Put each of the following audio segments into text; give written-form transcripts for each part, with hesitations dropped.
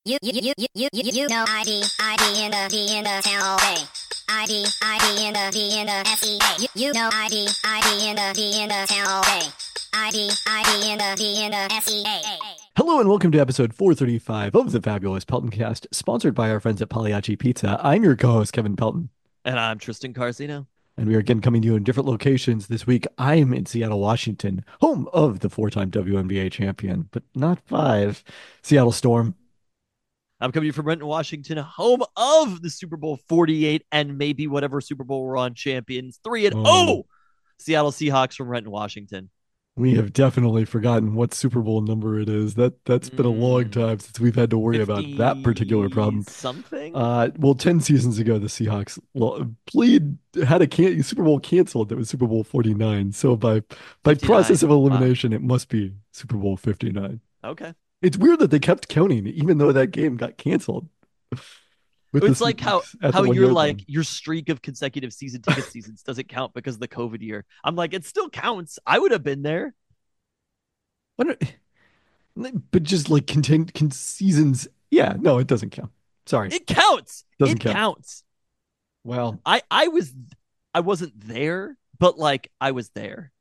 You know ID in the town all day. ID in the SEA. You know ID in the town all day. ID in the SEA. Hello and welcome to episode 435 of the Fabulous Peltoncast, sponsored by our friends at Pagliacci Pizza. I'm your co-host, Kevin Pelton, And I'm Tristan Carsino. and we are again coming to you in different locations this week. I'm in Seattle, Washington, home of the four-time WNBA champion, but not five, Seattle Storm. I'm coming to you from Renton, Washington, home of the Super Bowl 48 and maybe whatever Super Bowl we're on, champions 3-0. Seattle Seahawks from Renton, Washington. We have definitely forgotten what Super Bowl number it is. That's been a long time since we've had to worry about that particular problem. Something? Well, 10 seasons ago, the Seahawks had a Super Bowl canceled. That was Super Bowl 49. So by 59. process of elimination, it must be Super Bowl 59. Okay. It's weird that they kept counting, even though that game got canceled. It's like how you're yard like line. your streak of consecutive season ticket seasons doesn't count because of the COVID year. I'm like, it still counts. I would have been there. But just like seasons. Yeah, no, it doesn't count. Sorry. It counts. Doesn't It count. counts. Well, I wasn't there, but like I was there.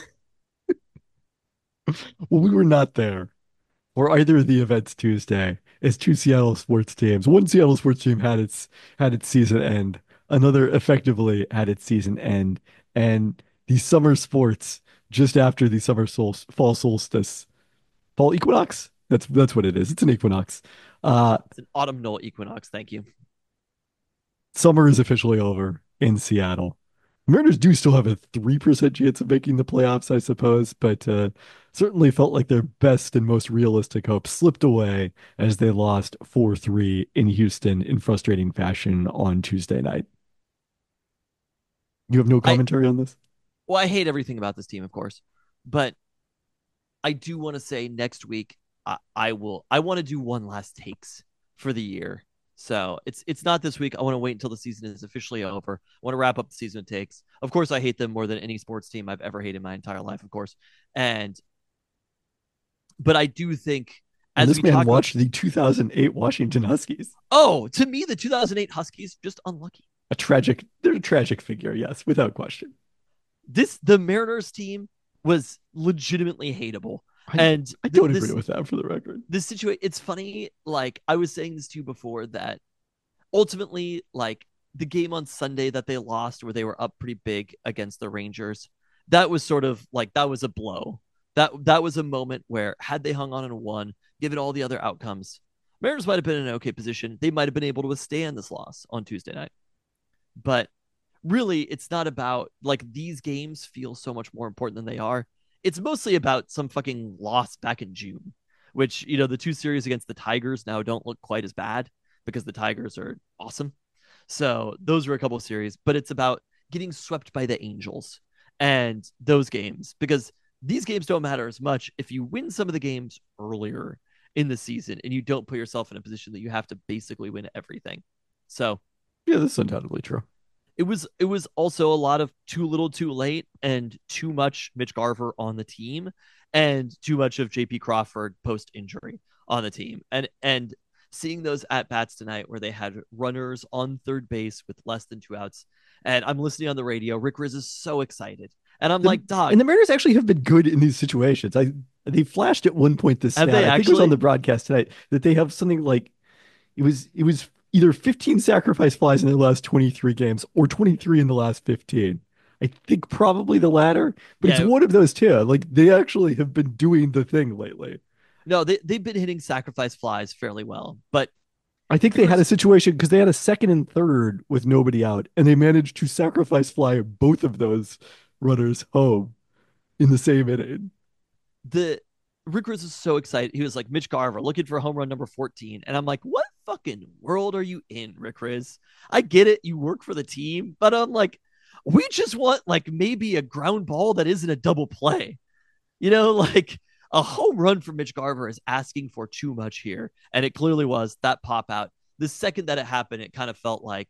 well, we were not there for either of the events Tuesday. As two Seattle sports teams. One Seattle sports team had its season end. Another effectively had its season end. And the summer sports just after the fall solstice, fall equinox. That's what it is. It's an equinox. It's an autumnal equinox. Thank you. Summer is officially over in Seattle. Mariners do still have a 3% chance of making the playoffs, I suppose, but certainly felt like their best and most realistic hope slipped away as they lost 4-3 in Houston in frustrating fashion on Tuesday night. You have no commentary on this? Well, I hate everything about this team, of course, but I do want to say next week I want to do one last takes for the year. So it's not this week. I want to wait until the season is officially over. I want to wrap up the season of takes. Of course, I hate them more than any sports team I've ever hated in my entire life, of course. But I do think And as this we man talk watched about, the 2008 Washington Huskies. to me, the 2008 Huskies just unlucky. They're a tragic figure, yes, without question. The Mariners team was legitimately hateable. I don't agree with that for the record. This situation, it's funny. Like I was saying this to you before that ultimately, like the game on Sunday that they lost, where they were up pretty big against the Rangers, that was sort of like that was a blow. That was a moment where had they hung on and won, given all the other outcomes, Mariners might have been in an okay position. They might have been able to withstand this loss on Tuesday night. But really, it's not about like these games feel so much more important than they are. It's mostly about some fucking loss back in June, which, the two series against the Tigers now don't look quite as bad because the Tigers are awesome. So those were a couple of series, but it's about getting swept by the Angels and those games because these games don't matter as much if you win some of the games earlier in the season and you don't put yourself in a position that you have to basically win everything. So Yeah, that's undoubtedly true. it was also a lot of too little too late and too much Mitch Garver on the team and too much of JP Crawford post injury on the team. And seeing those at bats tonight where they had runners on third base with less than two outs. And I'm listening on the radio. Rick Riz is so excited. And I'm like, dog. And the Mariners actually have been good in these situations. They flashed at one point this stat. I think it was on the broadcast tonight that they have something like it was either 15 sacrifice flies in the last 23 games or 23 in the last 15. I think probably the latter, but it's one of those two. Like they actually have been doing the thing lately. No, they've been hitting sacrifice flies fairly well, but I think they had a situation because they had a second and third with nobody out, and they managed to sacrifice fly both of those runners home in the same inning. The Rick Riz is so excited. He was like, Mitch Garver looking for home run number 14. And I'm like, what fucking world are you in, Rick Riz? I get it. You work for the team, but I'm like, we just want like maybe a ground ball that isn't a double play. Like a home run from Mitch Garver is asking for too much here. And it clearly was that pop out. The second that it happened, it kind of felt like,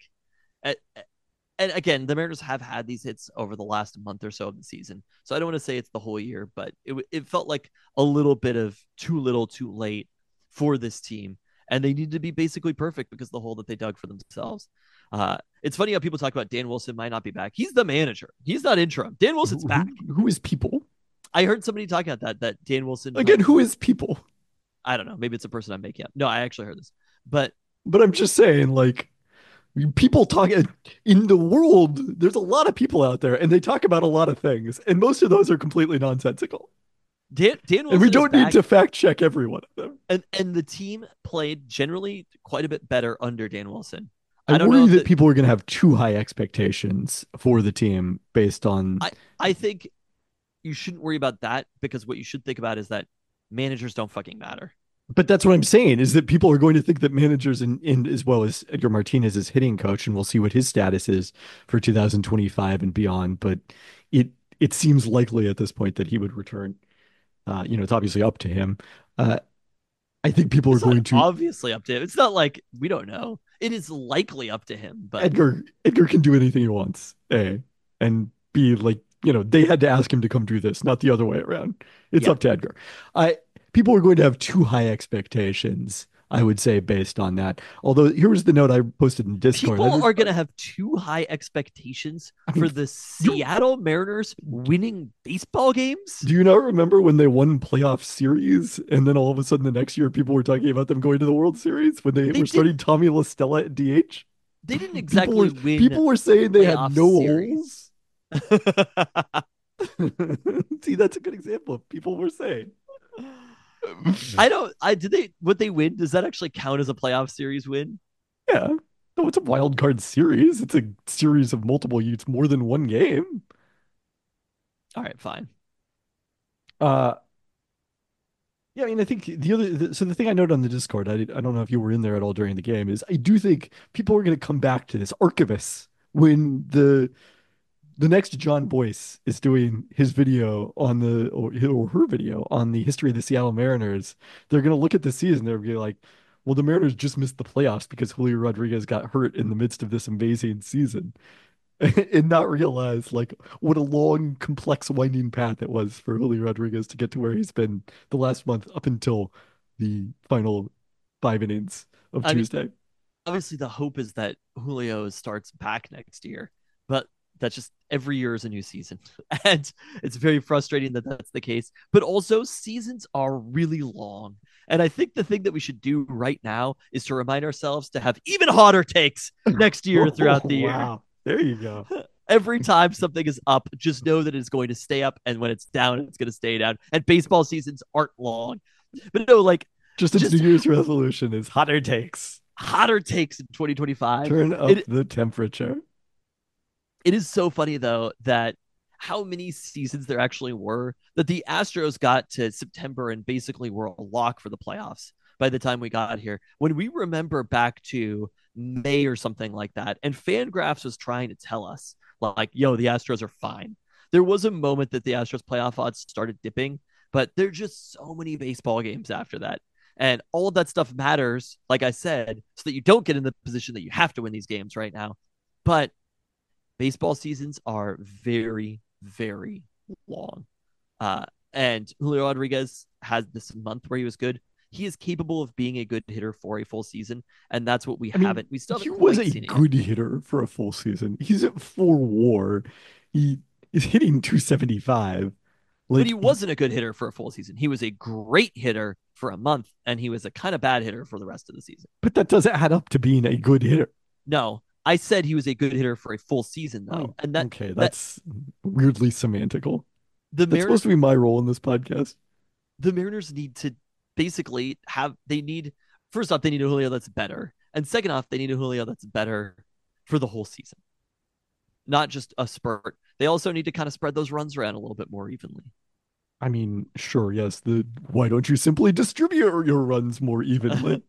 and again, the Mariners have had these hits over the last month or so of the season. So I don't want to say it's the whole year, but it felt like a little bit of too little, too late for this team. and they need to be basically perfect because of the hole that they dug for themselves. It's funny how people talk about Dan Wilson might not be back. He's the manager. He's not interim. Dan Wilson's back. Who is people? I heard somebody talking about that Dan Wilson. Again, who is people? I don't know. Maybe it's a person I'm making up. No, I actually heard this. But I'm just saying, like, people talk in the world, there's a lot of people out there and they talk about a lot of things, and most of those are completely nonsensical. Dan Wilson, and we don't need to fact check every one of them. And the team played generally quite a bit better under Dan Wilson. I worry that people are going to have too high expectations for the team based on. I think you shouldn't worry about that, because what you should think about is that managers don't fucking matter. But that's what I'm saying, is that people are going to think that managers, in as well as Edgar Martinez is hitting coach, and we'll see what his status is for 2025 and beyond. But it seems likely at this point that he would return. It's obviously up to him. I think people are going to obviously up to him. It's not like we don't know. It is likely up to him. But Edgar can do anything he wants. And B, like, they had to ask him to come do this, not the other way around. It's up to Edgar. People are going to have too high expectations, I would say, based on that. Although here was the note I posted in Discord. People are going to have too high expectations for the Seattle Mariners winning baseball games. Do you not remember when they won playoff series, and then all of a sudden the next year people were talking about them going to the World Series when they were starting Tommy La Stella at DH? They didn't exactly win. People were saying they had no series. holes. See, that's a good example of people were saying. Would they win? Does that actually count as a playoff series win? Yeah. No, it's a wild card series. It's a series of multiple. It's more than one game. All right, fine. Yeah, I mean, I think the thing I noted on the Discord, I don't know if you were in there at all during the game, is I do think people are going to come back to this Archivist when the next John Boyce is doing his video on or her video on the history of the Seattle Mariners. They're going to look at the season. They're going to be like, well, the Mariners just missed the playoffs because Julio Rodriguez got hurt in the midst of this amazing season, and not realize like what a long, complex, winding path it was for Julio Rodriguez to get to where he's been the last month up until the final 5 innings of Tuesday. Obviously, the hope is that Julio starts back next year, but that's just every year is a new season. And it's very frustrating that that's the case. But also, seasons are really long. And I think the thing that we should do right now is to remind ourselves to have even hotter takes next year throughout the year. Wow. There you go. Every time something is up, just know that it's going to stay up. And when it's down, it's going to stay down. And baseball seasons aren't long. But no, like... Just New Year's resolution is hotter takes. Hotter takes in 2025. Turn up the temperature. It is so funny, though, that how many seasons there actually were, that the Astros got to September and basically were a lock for the playoffs by the time we got here. When we remember back to May or something like that, and Fangraphs was trying to tell us, like, yo, the Astros are fine. There was a moment that the Astros playoff odds started dipping, but there are just so many baseball games after that. And all of that stuff matters, like I said, so that you don't get in the position that you have to win these games right now. But baseball seasons are very, very long. And Julio Rodriguez has this month where he was good. He is capable of being a good hitter for a full season, and that's what we haven't. We still haven't. He was a good hitter for a full season. He's at 4 WAR. He is hitting 275. But he wasn't a good hitter for a full season. He was a great hitter for a month, and he was a kind of bad hitter for the rest of the season. But that doesn't add up to being a good hitter. No, I said he was a good hitter for a full season, though. And that's weirdly semantical. That's supposed to be my role in this podcast. The Mariners need to basically first off, they need a Julio that's better. And second off, they need a Julio that's better for the whole season. Not just a spurt. They also need to kind of spread those runs around a little bit more evenly. I mean, sure, yes. Why don't you simply distribute your runs more evenly?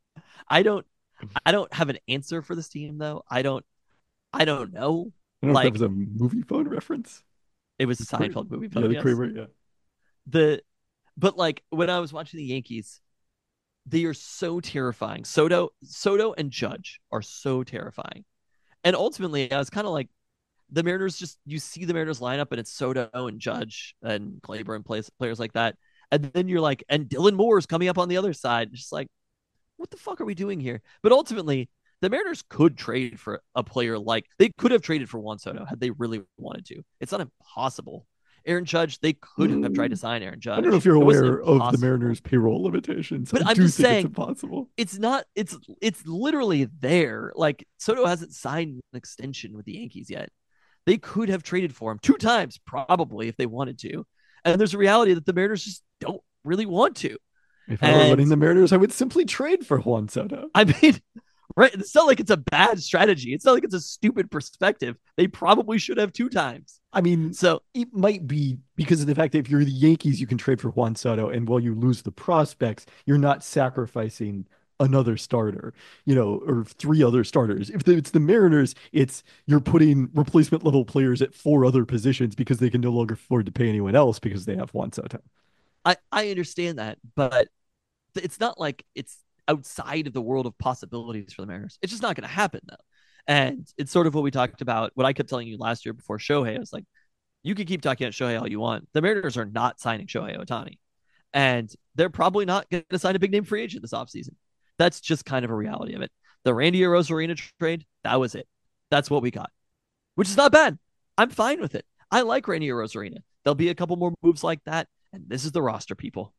I don't have an answer for this team, though. I don't know. I don't know if that was a movie phone reference. It was a Seinfeld movie phone. Yeah, the Kramer, yeah. But like when I was watching the Yankees, they are so terrifying. Soto and Judge are so terrifying. And ultimately, I was kind of like, the Mariners you see the Mariners lineup and it's Soto and Judge and Gleyber and players like that. And then you're like, and Dylan Moore is coming up on the other side. Just like, what the fuck are we doing here? But ultimately, the Mariners could trade for a player like they could have traded for Juan Soto had they really wanted to. It's not impossible. Aaron Judge, they could have tried to sign Aaron I don't know if Judge. you're It wasn't aware of the impossible. Mariners' payroll limitations. I But I'm do just think it's saying, impossible. it's not. It's literally there. Like Soto hasn't signed an extension with the Yankees yet. They could have traded for him 2 times, probably, if they wanted to. And there's a reality that the Mariners just don't really want to. If I were And running the Mariners, I would simply trade for Juan Soto. I mean, right? It's not like it's a bad strategy. It's not like it's a stupid perspective. They probably should have 2 times. I mean, So it might be because of the fact that if you're the Yankees, you can trade for Juan Soto, and while you lose the prospects, you're not sacrificing another starter, or 3 other starters. If it's the Mariners, it's you're putting replacement level players at 4 other positions because they can no longer afford to pay anyone else because they have Juan Soto. I understand that, but it's not like it's outside of the world of possibilities for the Mariners. It's just not going to happen though. And it's sort of what we talked about, what I kept telling you last year before Shohei. I was like, you can keep talking about Shohei all you want. The Mariners are not signing Shohei Ohtani. And they're probably not going to sign a big name free agent this offseason. That's just kind of a reality of it. The Randy Arozarena trade, that was it. That's what we got, which is not bad. I'm fine with it. I like Randy Arozarena. There'll be a couple more moves like that. And this is the roster, people.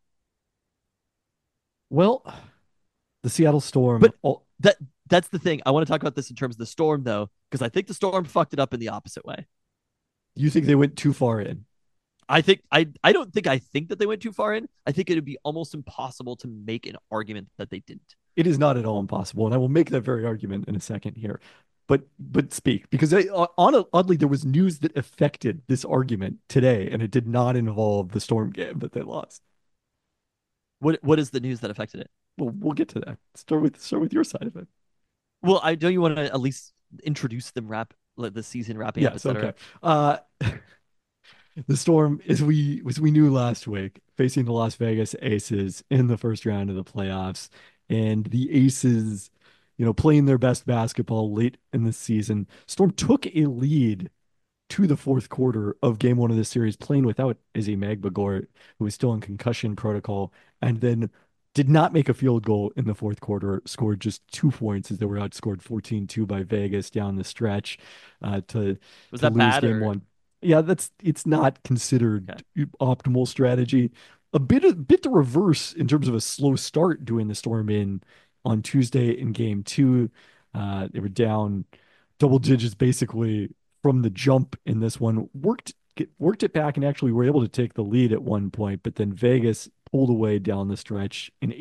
Well, the Seattle Storm. But that's the thing. I want to talk about this in terms of the Storm, though, because I think the Storm fucked it up in the opposite way. You think they went too far in? I don't think that they went too far in. I think it would be almost impossible to make an argument that they didn't. It is not at all impossible, and I will make that very argument in a second here. But speak, because oddly there was news that affected this argument today, and it did not involve the Storm game that they lost. What is the news that affected it? Well, we'll get to that. Start with your side of it. Well, I don't you want to at least introduce them the season wrapping up, Yes, etc. okay. The Storm, as we knew last week, facing the Las Vegas Aces in the first round of the playoffs, and the Aces, playing their best basketball late in the season. Storm took a lead to the fourth quarter of game one of the series, playing without Izzy Magbagort, who was still in concussion protocol, and then did not make a field goal in the fourth quarter, scored just 2 points as they were outscored 14-2 by Vegas down the stretch to Was to that lose bad game or one. Yeah, it's not considered okay? optimal strategy. A bit the reverse in terms of a slow start doing the Storm in on Tuesday in game two. They were down double digits basically from the jump in this one. Worked it back and actually were able to take the lead at one point, but then Vegas pulled away down the stretch in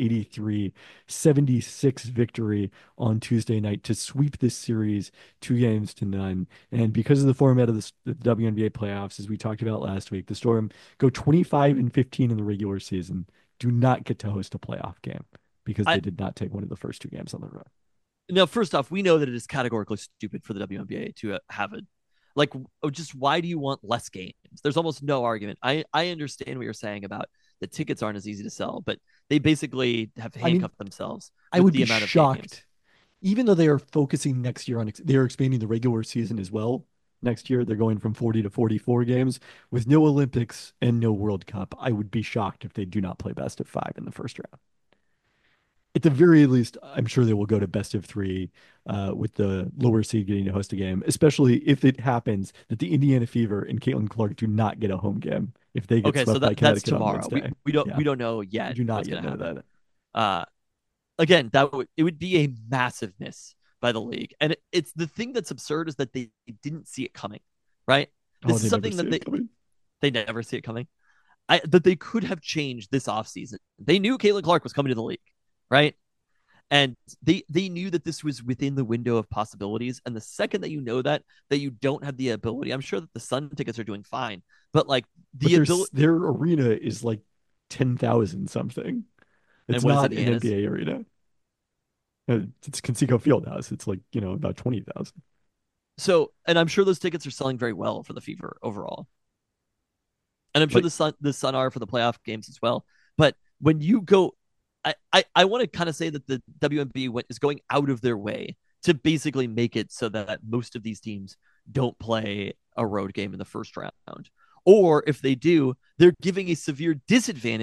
83-76 victory on Tuesday night to sweep this series 2 games to none. And because of the format of the WNBA playoffs, as we talked about last week, the Storm go 25-15 in the regular season, do not get to host a playoff game because they did not take one of the first 2 games on the road. Now, first off, we know that it is categorically stupid for the WNBA to have a just why do you want less games? There's almost no argument. I understand what you're saying about the tickets aren't as easy to sell, but they basically have handcuffed themselves. I would the be amount of shocked, even though they are focusing next year on they are expanding the regular season as well. Next year, they're going from 40 to 44 games with no Olympics and no World Cup. I would be shocked if they do not play best of 5 in the first round. At the very least, I'm sure they will go to best of 3 with the lower seed getting to host a game, especially if it happens that the Indiana Fever and Caitlin Clark do not get a home game if they get swept by that's Connecticut on tomorrow. Wednesday. We don't know yet. We do not what's yet gonna know happen. that. Again, it would be a massive miss by the league, and it's the thing that's absurd is that they didn't see it coming. Right? This is something that they never see it coming. That they could have changed this offseason. They knew Caitlin Clark was coming to the league, right? And they knew that this was within the window of possibilities. And the second that you know that you don't have the ability, I'm sure that the Sun tickets are doing fine, but like their arena is like 10,000 something. It's not an NBA arena. It's Conseco Fieldhouse. It's like, about 20,000. So, and I'm sure those tickets are selling very well for the Fever overall. And I'm sure the Sun are for the playoff games as well. But when you go, I want to kind of say that the WNBA is going out of their way to basically make it so that most of these teams don't play a road game in the first round. Or if they do, they're giving a severe disadvantage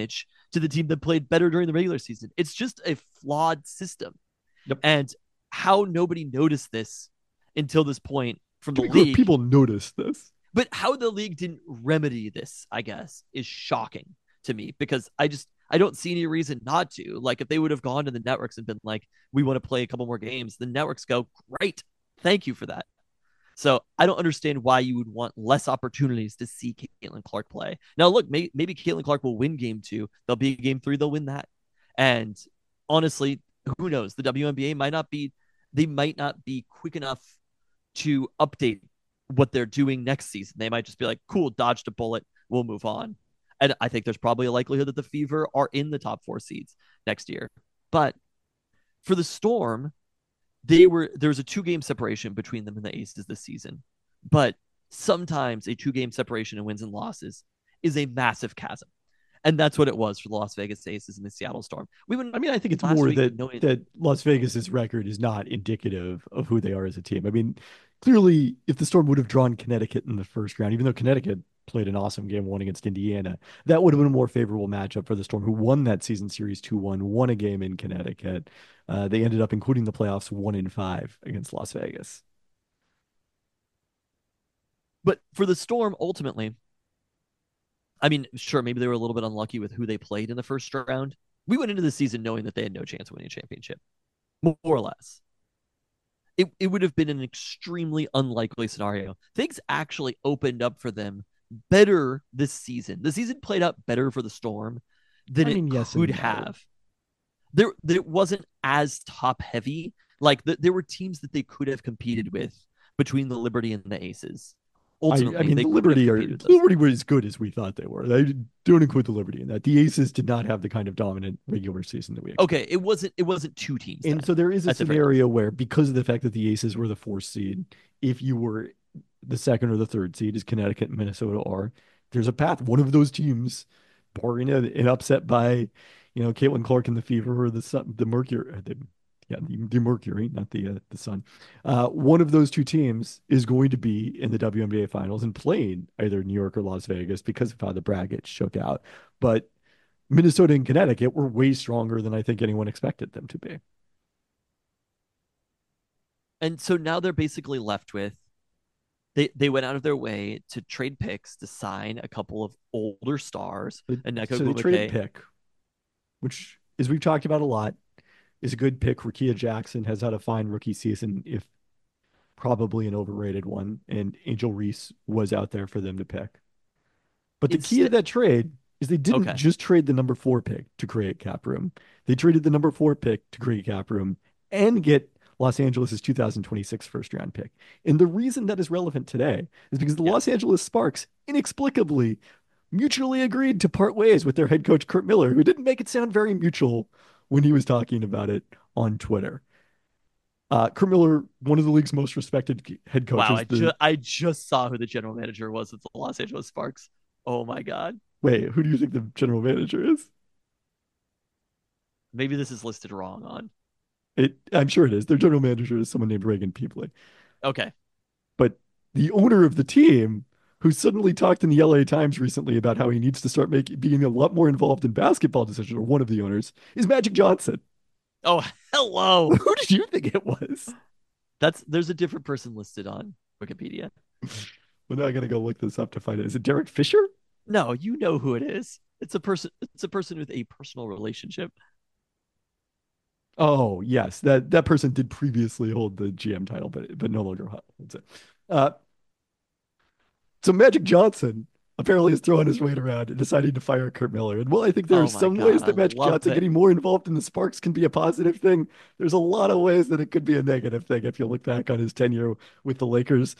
to the team that played better during the regular season. It's just a flawed system. Yep. And how nobody noticed this until this point from To the be clear, league, people notice this. but how the league didn't remedy this, I guess, is shocking to me because I don't see any reason not to. Like if they would have gone to the networks and been like, we want to play a couple more games, the networks go, great, thank you for that. So I don't understand why you would want less opportunities to see Caitlin Clark play. Now, look, maybe Caitlin Clark will win game two. There'll be game three. They'll win that. And honestly, who knows? The WNBA might not be quick enough to update what they're doing next season. They might just be like, cool, dodged a bullet. We'll move on. And I think there's probably a likelihood that the Fever are in the top 4 seeds next year. But for the Storm, there was a 2-game separation between them and the Aces this season. But sometimes a 2-game separation in wins and losses is a massive chasm. And that's what it was for the Las Vegas Aces and the Seattle Storm. I mean, I think it's more that Las Vegas's record is not indicative of who they are as a team. I mean, clearly, if the Storm would have drawn Connecticut in the first round, even though Connecticut played an awesome game one against Indiana, that would have been a more favorable matchup for the Storm, who won that season series 2-1, won a game in Connecticut. They ended up, including the playoffs, 1-5 against Las Vegas. But for the Storm, ultimately, I mean, sure, maybe they were a little bit unlucky with who they played in the first round. We went into the season knowing that they had no chance of winning a championship, more or less. It would have been an extremely unlikely scenario. Things actually opened up for them better this season. The season played out better for the Storm than yes could and no. have. There wasn't as top heavy. Like there were teams that they could have competed with between the Liberty and the Aces. Ultimately, I mean, the Liberty were as good as we thought they were. They don't include the Liberty in that. The Aces did not have the kind of dominant regular season that we expected. Okay, it wasn't 2 teams. And so there is a scenario where, because of the fact that the Aces were the 4th seed, if you were the 2nd or the 3rd seed, as Connecticut and Minnesota are, there's a path. One of those teams, barring an upset by, Caitlin Clark and the Fever or the Mercury, the Mercury, not the Sun. One of those 2 teams is going to be in the WNBA finals and playing either New York or Las Vegas because of how the bracket shook out. But Minnesota and Connecticut were way stronger than I think anyone expected them to be. And so now they're basically left with they went out of their way to trade picks to sign a couple of older stars. So they traded pick, which, as we've talked about a lot, is a good pick. Rickea Jackson has had a fine rookie season, if probably an overrated one, and Angel Reese was out there for them to pick. But the key to that trade is they didn't just trade the number 4 pick to create cap room. They traded the number 4 pick to create cap room and get Los Angeles' 2026 first round pick. And the reason that is relevant today is because the Los Angeles Sparks inexplicably mutually agreed to part ways with their head coach, Curt Miller, who didn't make it sound very mutual when he was talking about it on Twitter. Curt Miller, one of the league's most respected head coaches. Wow, I just saw who the general manager was at the Los Angeles Sparks. Oh my God. Wait, who do you think the general manager is? Maybe this is listed wrong on it. I'm sure it is. Their general manager is someone named Reagan Peepley. Okay. But the owner of the team, who suddenly talked in the LA Times recently about how he needs to start being a lot more involved in basketball decisions, or one of the owners, is Magic Johnson. Oh, hello. Who did you think it was? There's a different person listed on Wikipedia. Well, now I gotta go look this up to find it. Is it Derek Fisher? No, you know who it is. It's a person with a personal relationship. Oh, yes. That person did previously hold the GM title, but no longer holds it. So Magic Johnson apparently is throwing his weight around and deciding to fire Curt Miller. And while I think there are some ways that Magic Johnson getting more involved in the Sparks can be a positive thing, there's a lot of ways that it could be a negative thing if you look back on his tenure with the Lakers.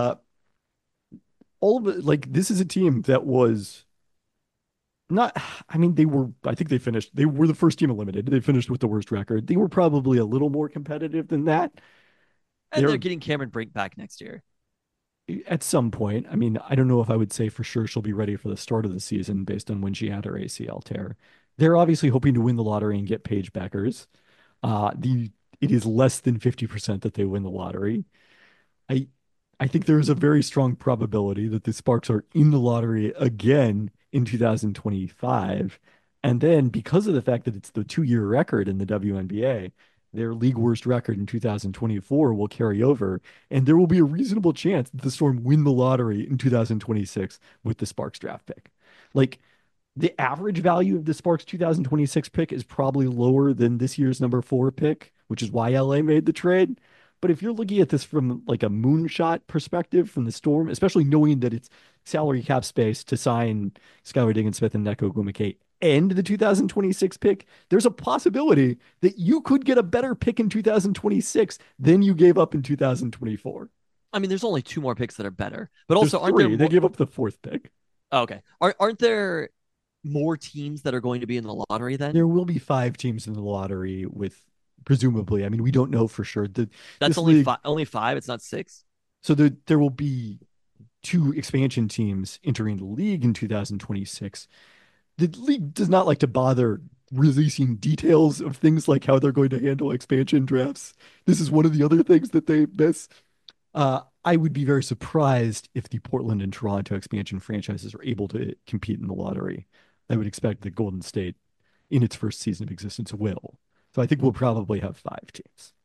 All of it, like, this is a team that was not, I mean, I think they were the first team eliminated. They finished with the worst record. They were probably a little more competitive than that. And they're getting Cameron Brink back next year. At some point. I mean, I don't know if I would say for sure she'll be ready for the start of the season based on when she had her ACL tear. They're obviously hoping to win the lottery and get Paige Beckers. It is less than 50% that they win the lottery. I think there is a very strong probability that the Sparks are in the lottery again in 2025. And then because of the fact that it's the 2-year record in the WNBA, their league worst record in 2024 will carry over, and there will be a reasonable chance that the Storm win the lottery in 2026 with the Sparks draft pick. Like the average value of the Sparks 2026 pick is probably lower than this year's number 4 pick, which is why LA made the trade. But if you're looking at this from like a moonshot perspective from the Storm, especially knowing that it's salary cap space to sign Skylar Diggins-Smith and Neko Gumake and the 2026 pick, there's a possibility that you could get a better pick in 2026 than you gave up in 2024. I mean, there's only 2 more picks that are better, but There's also aren't 3. there? They gave up the 4th pick. Oh, okay, aren't there more teams that are going to be in the lottery then? There will be 5 teams in the lottery with presumably. I mean, we don't know for sure. That's This league, only 5. It's not 6. so there will be 2 expansion teams entering the league in 2026. The league does not like to bother releasing details of things like how they're going to handle expansion drafts. This is one of the other things that they miss. I would be very surprised if the Portland and Toronto expansion franchises are able to compete in the lottery. I would expect that Golden State, in its first season of existence, will. So I think we'll probably have 5 teams.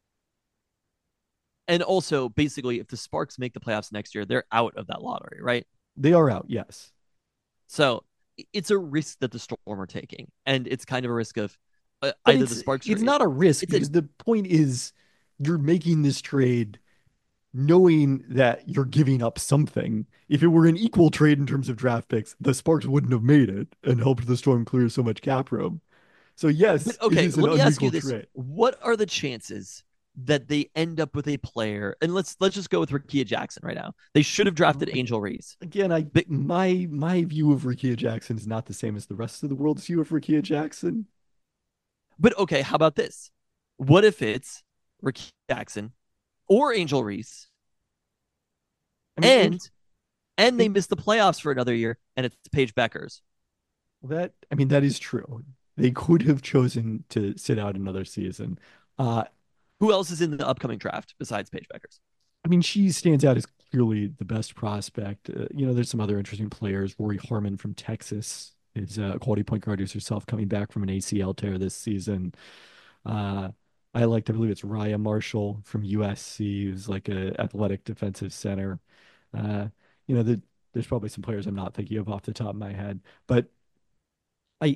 And also, basically, if the Sparks make the playoffs next year, they're out of that lottery, right? They are out, yes. So it's a risk that the Storm are taking, and it's kind of a risk of But either the Sparks. it's not a risk because the point is you're making this trade knowing that you're giving up something. If it were an equal trade in terms of draft picks, the Sparks wouldn't have made it and helped the Storm clear so much cap room. So yes, But okay, it is an let me ask you unequal this: trade. what are the chances that they end up with a player? And let's just go with Rickea Jackson right now. They should have drafted Angel Reese. Again, my view of Rickea Jackson is not the same as the rest of the world's view of Rickea Jackson. But okay, how about this? What if it's Rickea Jackson or Angel Reese, I mean, and they miss the playoffs for another year, and it's Paige Beckers? that is true. They could have chosen to sit out another season. Who else is in the upcoming draft besides Paige Beckers? I mean, she stands out as clearly the best prospect. There's some other interesting players. Rory Harmon from Texas is a quality point guard who's herself coming back from an ACL tear this season. I believe it's Raya Marshall from USC, who's like a athletic defensive center. Uh, there's probably some players I'm not thinking of off the top of my head, but I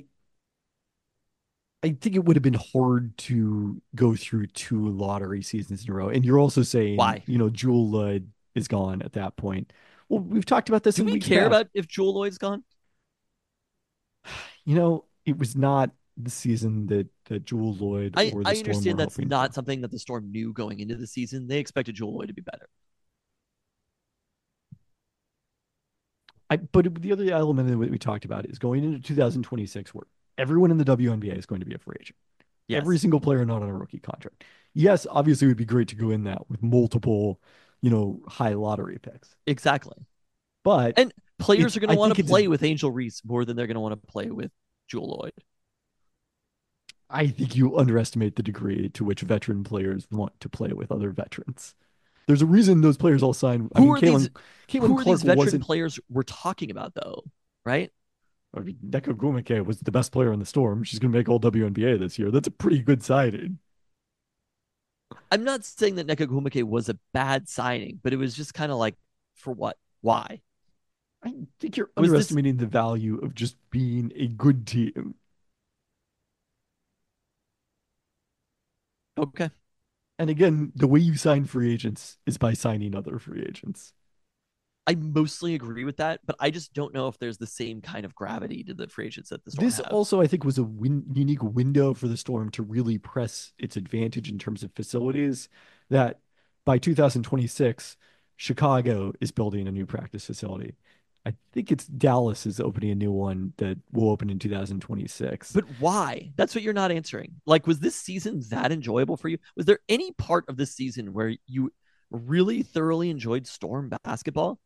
I think it would have been hard to go through 2 lottery seasons in a row. And you're also saying, Why? Jewel Lloyd is gone at that point. Well, we've talked about this Do in we weeks care past. about if Jewel Lloyd's gone? It was not the season that Jewel Lloyd I, or the I Storm understand were that's hoping not for. something that the Storm knew going into the season. They expected Jewel Lloyd to be better. But the other element that we talked about is going into 2026, where everyone in the WNBA is going to be a free agent. Yes. Every single player not on a rookie contract. Yes, obviously it would be great to go in that with multiple, high lottery picks. Exactly. But And players are going to want to play a- with Angel Reese more than they're going to want to play with Jewel Lloyd. I think you underestimate the degree to which veteran players want to play with other veterans. There's a reason those players all sign. Who are Caitlin these Clark veteran wasn't. players we're talking about, though? Right? I mean, Neko Gumake was the best player in the Storm. She's going to make all WNBA this year. That's a pretty good signing. I'm not saying that Neko Gumake was a bad signing, but it was just kind of like, for what? Why? I think you're Was this- underestimating the value of just being a good team. Okay. And again, the way you sign free agents is by signing other free agents. I mostly agree with that, but I just don't know if there's the same kind of gravity to the free agents that the Storm This have. also, I think, was a unique window for the Storm to really press its advantage in terms of facilities. That by 2026, Chicago is building a new practice facility. I think it's Dallas is opening a new one that will open in 2026. But why? That's what you're not answering. Like, was this season that enjoyable for you? Was there any part of this season where you really thoroughly enjoyed Storm basketball?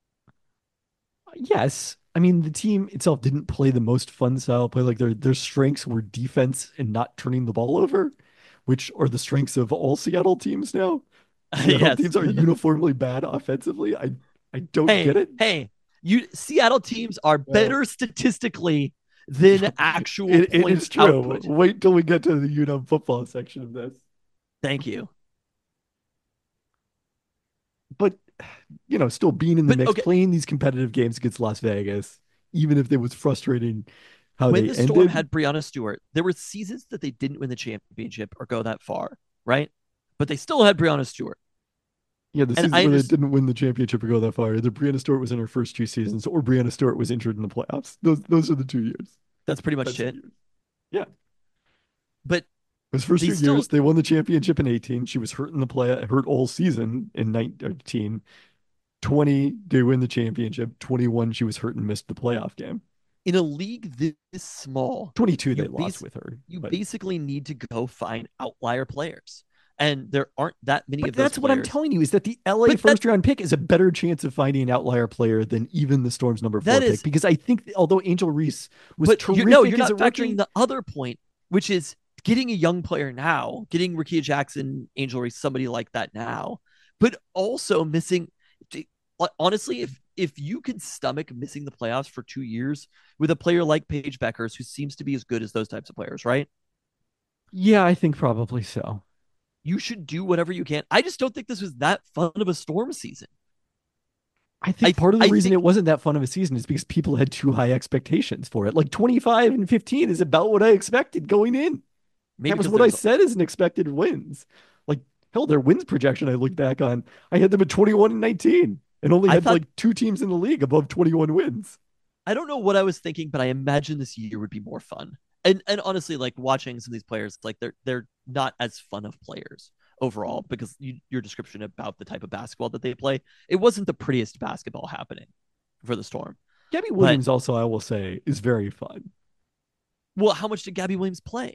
Yes. I mean, the team itself didn't play the most fun style play. Like their strengths were defense and not turning the ball over, which are the strengths of all Seattle teams now. Seattle Yes. teams are uniformly bad offensively. I don't get it. Hey, Seattle teams are better statistically than actual It points is true. output. Wait till we get to the UW football section of this. Thank you. But still being in the But mix, okay, playing these competitive games against Las Vegas, even if it was frustrating how when they the Storm ended. had Breonna Stewart, there were seasons that they didn't win the championship or go that far, right? But they still had Breonna Stewart. Yeah, the And season I where they understand, didn't win the championship or go that far, either Brianna Stewart was in her first 2 seasons or Brianna Stewart was injured in the playoffs. Those are the 2 years. that's pretty much That's the it. years. Yeah. But Those first they 2 years, still, they won the championship in 18. She was hurt in the hurt all season in 19. 20, they win the championship. 21, she was hurt and missed the playoff game. in a league this small, 22, you they lost with her. you But basically need to go find outlier players. And there aren't that many But of those that's what I'm players. telling you is that the LA But first round pick is a better chance of finding an outlier player than even the Storm's number 4 that pick. is, Because I think although Angel Reese was but terrific you're as a not factoring rookie, the other point, which is getting a young player now, getting Rickea Jackson, Angel Reese, somebody like that now, but also missing. Honestly, if you can stomach missing the playoffs for 2 years with a player like Paige Beckers, who seems to be as good as those types of players, right? yeah, I think probably so. You should do whatever you can. I just don't think this was that fun of a Storm season. I think part of the I reason think it wasn't that fun of a season is because people had too high expectations for it. Like 25 and 15 is about what I expected going in. maybe That was because what I there's said as an expected wins. Like, hell, their wins projection I look back on, I had them at 21 and 19 and only I had thought like 2 teams in the league above 21 wins. I don't know what I was thinking, but I imagine this year would be more fun. And honestly, like watching some of these players, like they're not as fun of players overall because your description about the type of basketball that they play, it wasn't the prettiest basketball happening for the Storm. Gabby But Williams also, I will say, is very fun. well, how much did Gabby Williams play?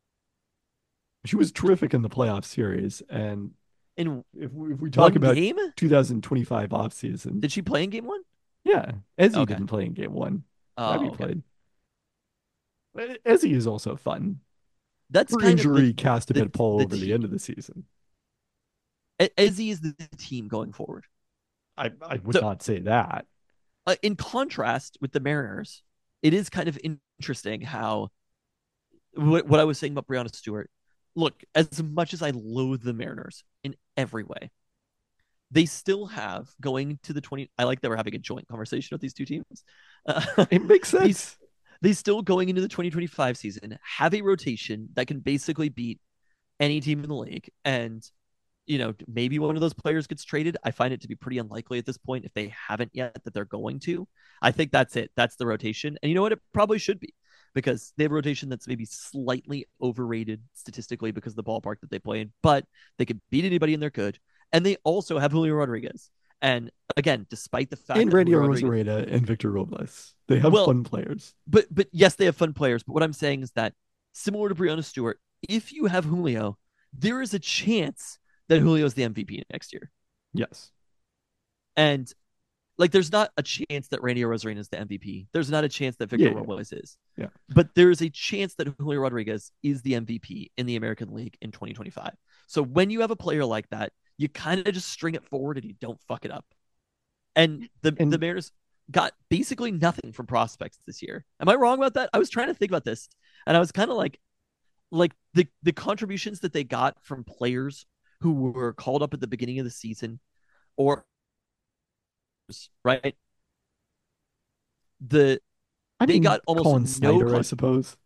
She was terrific in the playoff series. And In if we talk one about game? 2025 offseason, Did she play in game one? yeah, Ezzy Okay. didn't play in game one. Gabby Oh, okay. played. Ezzy is also fun. That's Her kind of injury cast a the bit Paul the over the team. end of the season. Ezzy is the team going forward. I would So not say that. in contrast with the Mariners, it is kind of interesting how what I was saying about Breonna Stewart. Look, as much as I loathe the Mariners in every way, they still have going to the 20. I like that we're having a joint conversation with these two teams. It makes they, sense. they still going into the 2025 season have a rotation that can basically beat any team in the league. And, maybe one of those players gets traded. I find it to be pretty unlikely at this point if they haven't yet that they're going to. I think that's it. That's the rotation. And you know what? It probably should be because they have a rotation that's maybe slightly overrated statistically because of the ballpark that they play in, but they could beat anybody and they're good. And they also have Julio Rodriguez. And again, despite the fact And that Randy Julio Rodriguez, Rosareda and Victor Robles. They have well, fun players. but yes, they have fun players. But what I'm saying is that similar to Breonna Stewart, if you have Julio, there is a chance that Julio is the MVP next year. Yes. And like, there's not a chance that Randy Rosarena is the MVP. There's not a chance that Victor Robles is. Yeah. But there is a chance that Julio Rodriguez is the MVP in the American League in 2025. So when you have a player like that, you kind of just string it forward and you don't fuck it up. And the Mariners got basically nothing from prospects this year. Am I wrong about that? I was trying to think about this, and I was kind of like the contributions that they got from players who were called up at the beginning of the season, or right, they got almost Colin Snyder, I suppose.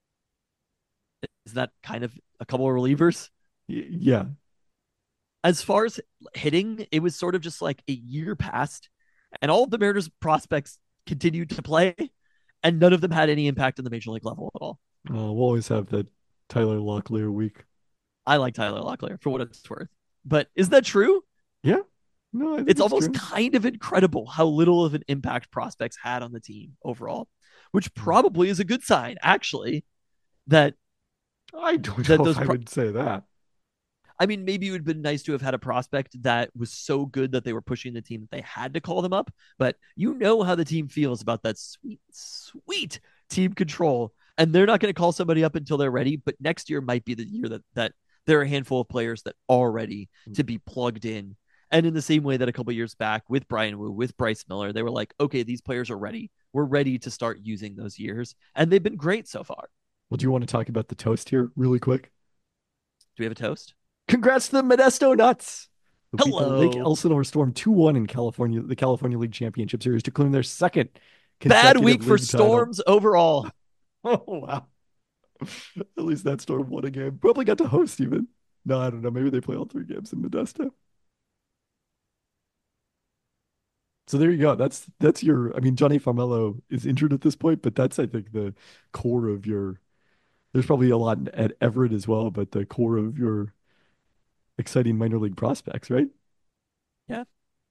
Is that kind of a couple of relievers? Yeah. As far as hitting, it was sort of just like a year passed, and all of the Mariners prospects continued to play, and none of them had any impact on the major league level at all. We'll always have that Tyler Locklear week. I like Tyler Locklear for what it's worth. But is that true? Yeah. No, I think it's almost true. kind of incredible how little of an impact prospects had on the team overall, which probably is a good sign, actually, that I don't know if I would say that. I mean, maybe it would have been nice to have had a prospect that was so good that they were pushing the team that they had to call them up. But you know how the team feels about that sweet, sweet team control. And they're not going to call somebody up until they're ready. But next year might be the year that there are a handful of players that are ready to be plugged in. And in the same way that a couple years back with Brian Wu, with Bryce Miller, they were like, okay, these players are ready. we're ready to start using those years, and they've been great so far. Well, do you want to talk about the toast here really quick? Do we have a toast? Congrats to the Modesto Nuts, who beat the Lake Hello. Elsinore Storm 2-1 in California, the California League Championship Series to claim their second Bad week consecutive for league title. Storms overall. Oh, wow. At least that Storm won a game. Probably got to host even. No, I don't know. Maybe they play all 3 games in Modesto. So there you go. That's your. I mean, Johnny Farmelo is injured at this point, but that's I think the core of your. There's probably a lot at Everett as well, but the core of your exciting minor league prospects, right? Yeah.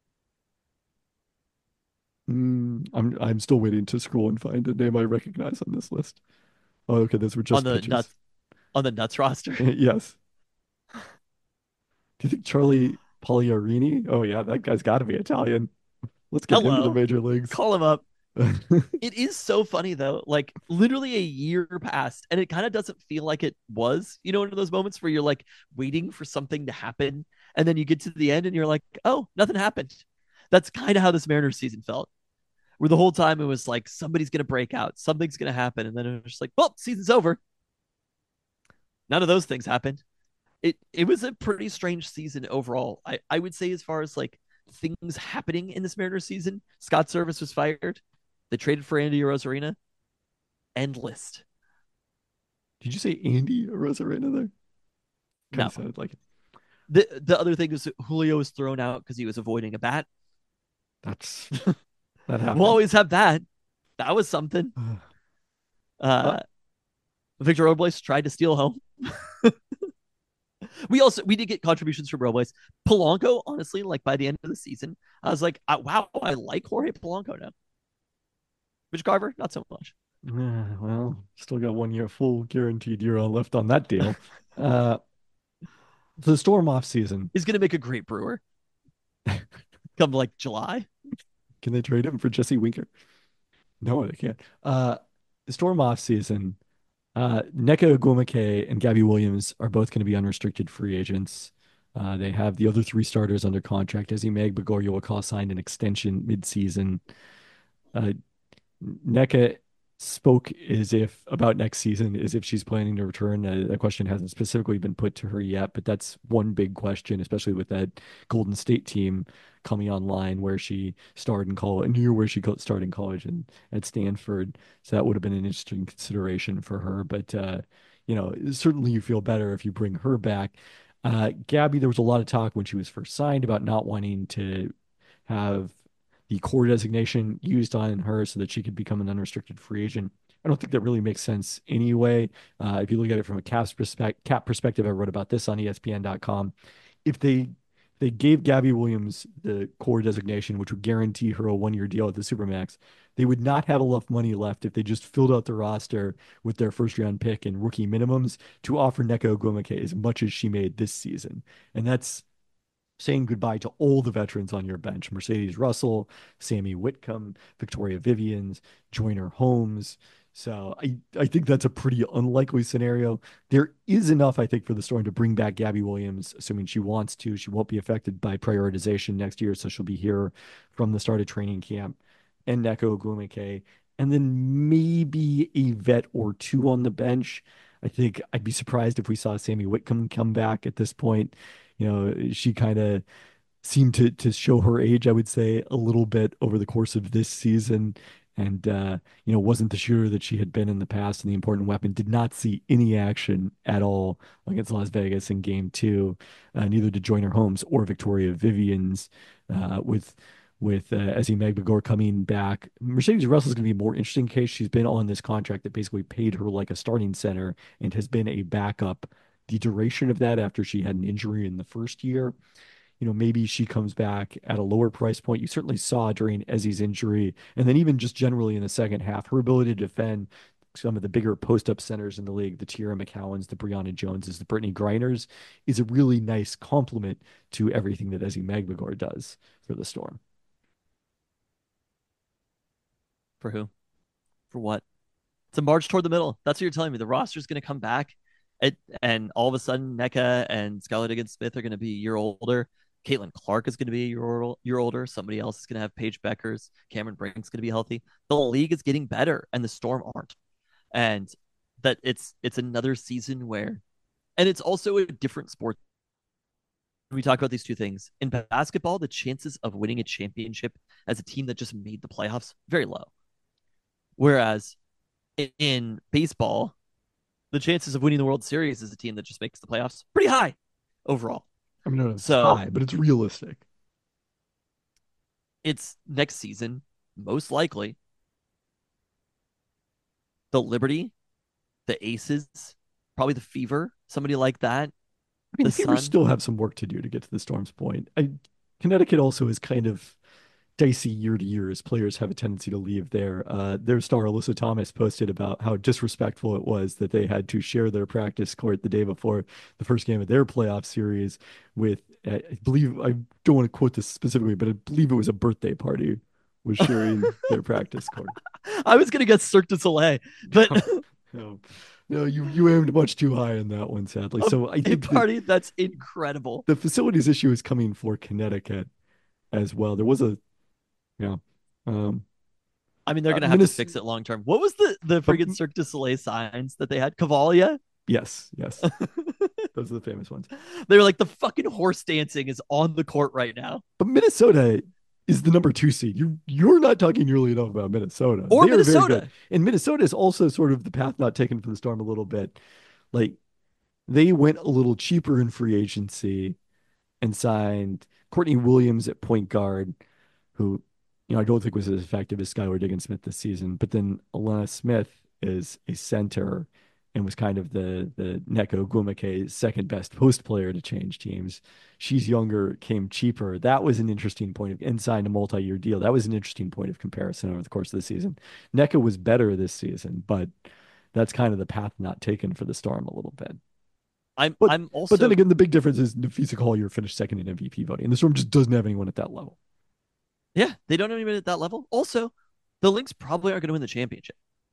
I'm still waiting to scroll and find a name I recognize on this list. Oh, okay, those were On just the pitches. nuts on the Nuts roster. Yes. Do you think Charlie Pagliarini? Oh yeah, that guy's got to be Italian. Let's get him to the Hello. major leagues. Call him up. It is so funny though. Like literally a year passed and it kind of doesn't feel like it was, one of those moments where you're like waiting for something to happen and then you get to the end and you're like, "Oh, nothing happened." That's kind of how this Mariners season felt. Where the whole time it was like somebody's going to break out, something's going to happen and then it was just like, "Well, season's over." None of those things happened. It was a pretty strange season overall. I would say as far as like things happening in this Mariners season, Scott Service was fired. They traded for Andy Rosarina. Endless. Did you say Andy Rosarena there? Kind No. of sounded like it. The other thing is Julio was thrown out because he was avoiding a bat. That's that We'll happened. always have that. That was something. Uh, Victor Robles tried to steal home. We did get contributions from Robles. Polanco, honestly, like by the end of the season, I was like, wow, I like Jorge Polanco now. Mitch Garver, not so much. well, still got 1 year full guaranteed year left on that deal. Uh, the Storm off season. He's gonna make a great brewer. Come like July. Can they trade him for Jesse Winker? No, they can't. The Storm off season. Nneka Ogwumike and Gabby Williams are both going to be unrestricted free agents. They have the other 3 starters under contract. Ezzy Magbegor signed an extension mid-season. Uh, Nneka spoke as if about next season, as if she's planning to return. That question hasn't specifically been put to her yet, but that's one big question, especially with that Golden State team coming online where she started in college, near where she started in college and at Stanford. So that would have been an interesting consideration for her. But certainly you feel better if you bring her back. Gabby, there was a lot of talk when she was first signed about not wanting to have the core designation used on her so that she could become an unrestricted free agent. I don't think that really makes sense anyway. If you look at it from a cap perspective, I wrote about this on ESPN.com. If they gave Gabby Williams the core designation, which would guarantee her a 1 year deal at the Supermax, they would not have enough money left if they just filled out the roster with their first round pick and rookie minimums to offer Nneka Ogwumike as much as she made this season. And that's saying goodbye to all the veterans on your bench: Mercedes Russell, Sammy Whitcomb, Victoria Vivians, Joyner Holmes. So I think that's a pretty unlikely scenario. There is enough, I think, for the Storm to bring back Gabby Williams, assuming she wants to. She won't be affected by prioritization next year, so she'll be here from the start of training camp. And Nneka Ogwumike, and then maybe a vet or two on the bench. I think I'd be surprised if we saw Sammy Whitcomb come back at this point. She kind of seemed to show her age, I would say, a little bit over the course of this season. And wasn't the shooter that she had been in the past, and the important weapon. Did not see any action at all against Las Vegas in game 2. Neither did Joyner Holmes or Victoria Vivians, with Ezzy Magbegor coming back. Mercedes Russell is going to be a more interesting case. She's been on this contract that basically paid her like a starting center and has been a backup the duration of that after she had an injury in the first year. Maybe she comes back at a lower price point. You certainly saw during Ezzy's injury, and then even just generally in the second half, her ability to defend some of the bigger post-up centers in the league, the Tierra McCowans, the Brianna Joneses, the Brittany Griners, is a really nice complement to everything that Ezzy Magbegor does for the Storm. For who? For what? It's a march toward the middle. That's what you're telling me. The roster's going to come back, and all of a sudden, Nneka and Skylar Diggins Smith are going to be a year older. Caitlin Clark is going to be a year older. Somebody else is going to have Paige Beckers. Cameron Brink's going to be healthy. The league is getting better, and the Storm aren't. And that it's another season where, and it's also a different sport. We talk about these two things in basketball. The chances of winning a championship as a team that just made the playoffs very low. Whereas in baseball, the chances of winning the World Series as a team that just makes the playoffs pretty high overall. I mean, no, it's So high, but it's realistic. it's next season, most likely, the Liberty, the Aces, probably the Fever, somebody like that. I mean, The the Fever Sun. still have some work to do to get to the Storm's point. Connecticut also is kind of dicey year to year as players have a tendency to leave there. Their star Alyssa Thomas posted about how disrespectful it was that they had to share their practice court the day before the first game of their playoff series with, I believe, I don't want to quote this specifically, but I believe it was a birthday party was sharing their practice court. I was gonna get Cirque du Soleil, but No, no, you aimed much too high in that one, sadly. So I a think party that's incredible. the facilities issue is coming for Connecticut as well. There was a, yeah. Um, I mean, they're gonna have to Minnes- fix it long term. What was the friggin' Cirque du Soleil signs that they had? Cavalia? yes, yes. Those are the famous ones. They were like the fucking horse dancing is on the court right now. But Minnesota is the number 2 seed. You're not talking nearly enough about Minnesota. Or They are very Minnesota. good. And Minnesota is also sort of the path not taken for the Storm a little bit. Like they went a little cheaper in free agency and signed Courtney Williams at point guard, who, I don't think was as effective as Skylar Diggins-Smith this season. But then Alana Smith is a center and was kind of the Neko Gumake's second best post player to change teams. She's younger, came cheaper. That was an interesting point of, and signed a multi-year deal. That was an interesting point of comparison over the course of the season. Neko was better this season, but that's kind of the path not taken for the Storm a little bit. I'm But also then again, the big difference is Nafisa Collier finished second in MVP voting, and the Storm just doesn't have anyone at that level. yeah, they don't have anybody at that level. Also, the Lynx probably aren't going to win the championship.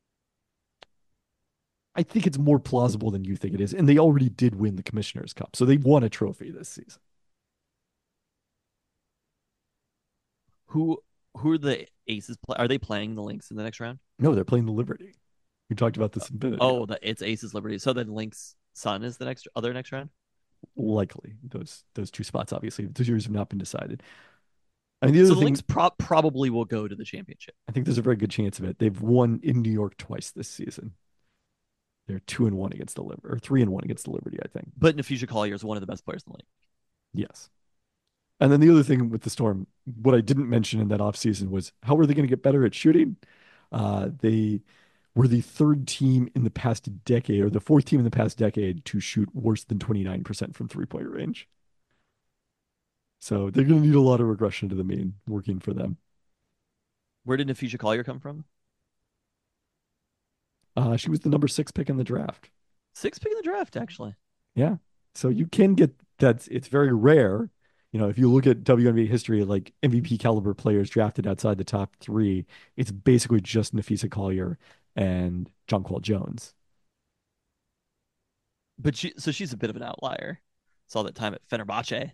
I think it's more plausible than you think it is, and they already did win the Commissioner's Cup, so they've won a trophy this season. Who are the Aces? Are they playing the Lynx in the next round? No, they're playing the Liberty. We talked about this a bit ago. Oh, it's Aces Liberty. So then Lynx Sun is the next round. Likely those two spots. Obviously, the series have not been decided. I mean, the So other the thing, Lynx probably will go to the championship. I think there's a very good chance of it. They've won in New York twice this season. They're 2-1 against the Liberty, or 3-1 against the Liberty, I think. But Nafisa Collier is one of the best players in the league. Yes. And then the other thing with the Storm, what I didn't mention in that offseason was how are they going to get better at shooting? They were the third team in the past decade, or the fourth team in the past decade, to shoot worse than 29% from three-point range. So they're going to need a lot of regression to the mean working for them. Where did Nafisa Collier come from? She was the number 6 pick in the draft. 6th pick in the draft, actually. Yeah. So you can get that. It's very rare. If you look at WNBA history, like MVP caliber players drafted outside the top 3, it's basically just Nafisa Collier and Jonquel Jones. But she's a bit of an outlier. Saw that time at Fenerbahce.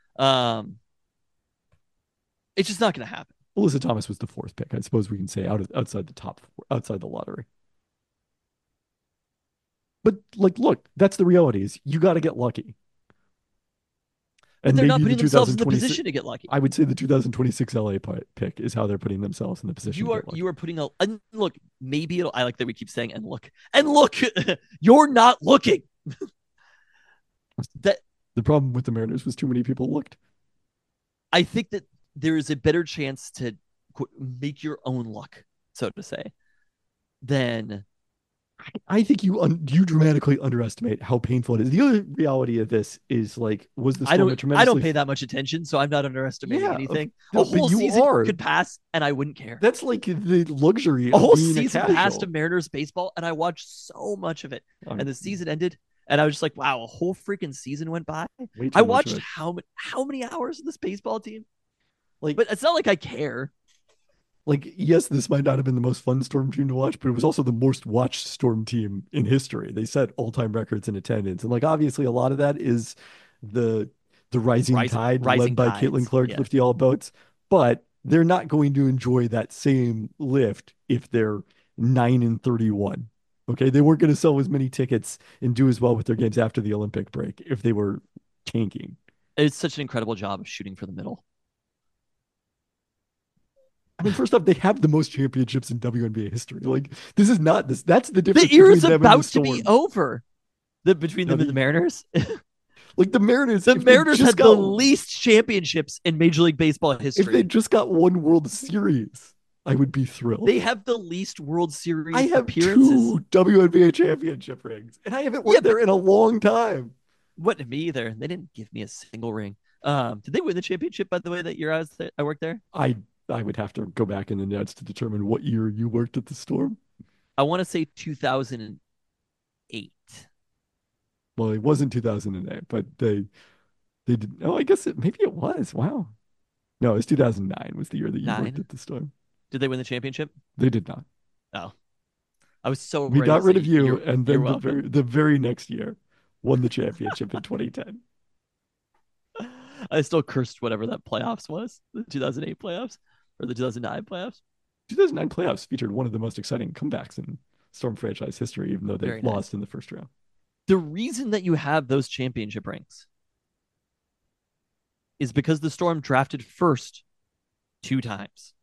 It's just not going to happen. Alyssa Thomas was the 4th pick. I suppose we can say outside the top 4, outside the lottery. But look, that's the reality is you got to get lucky. And they're not maybe putting the themselves in the 2026 position to get lucky. I would say the 2026 LA pick is how they're putting themselves in the position. You are putting a and look. Maybe I like that we keep saying and look. You're not looking. That the problem with the Mariners was too many people looked. I think that there is a better chance to make your own luck, so to say, than I think you dramatically underestimate how painful it is. The other reality of this is was the Storm I don't pay that much attention, so I'm not underestimating anything. No, a whole you season are. could pass, and I wouldn't care. That's like the luxury. A of whole being season a passed of Mariners baseball, and I watched so much of it. And the season ended, and I was just like, "Wow, a whole freaking season went by." I watched how many hours of this baseball team? But it's not like I care. Yes, this might not have been the most fun Storm team to watch, but it was also the most watched Storm team in history. They set all-time records in attendance. And obviously a lot of that is the the rising tide led rising by Caitlin tides. Clark Yeah. lifting all boats, but they're not going to enjoy that same lift if they're 9-31. Okay, they weren't going to sell as many tickets and do as well with their games after the Olympic break if they were tanking. It's such an incredible job of shooting for the middle. I mean, first off, they have the most championships in WNBA history. Like, this is not this. That's the The difference between era's them and the about to be Storm. over. Between No, them and the Mariners. like the Mariners, The if they Mariners just had got, the least championships in Major League Baseball if history. they just got one World Series, I would be thrilled. They have the least World Series I have appearances. 2 WNBA championship rings, and I haven't worked there in a long time. What, me either? They didn't give me a single ring. Did they win the championship, by the way, that year I worked there? I would have to go back in the notes to determine what year you worked at the Storm. I want to say 2008. Well, it wasn't 2008, but they did. Oh, I guess maybe it was. Wow. No, it was 2009 was the year that you worked 9. at the Storm. Did they win the championship? They did not. Oh, I was so We ready got to rid say of you, you're, and you're then welcome. the very next year won the championship in 2010. I still cursed whatever that playoffs was, the 2008 playoffs or the 2009 playoffs. 2009 playoffs featured one of the most exciting comebacks in Storm franchise history, even though they Very lost nice. in the first round. The reason that you have those championship rings is because the Storm drafted first 2 times.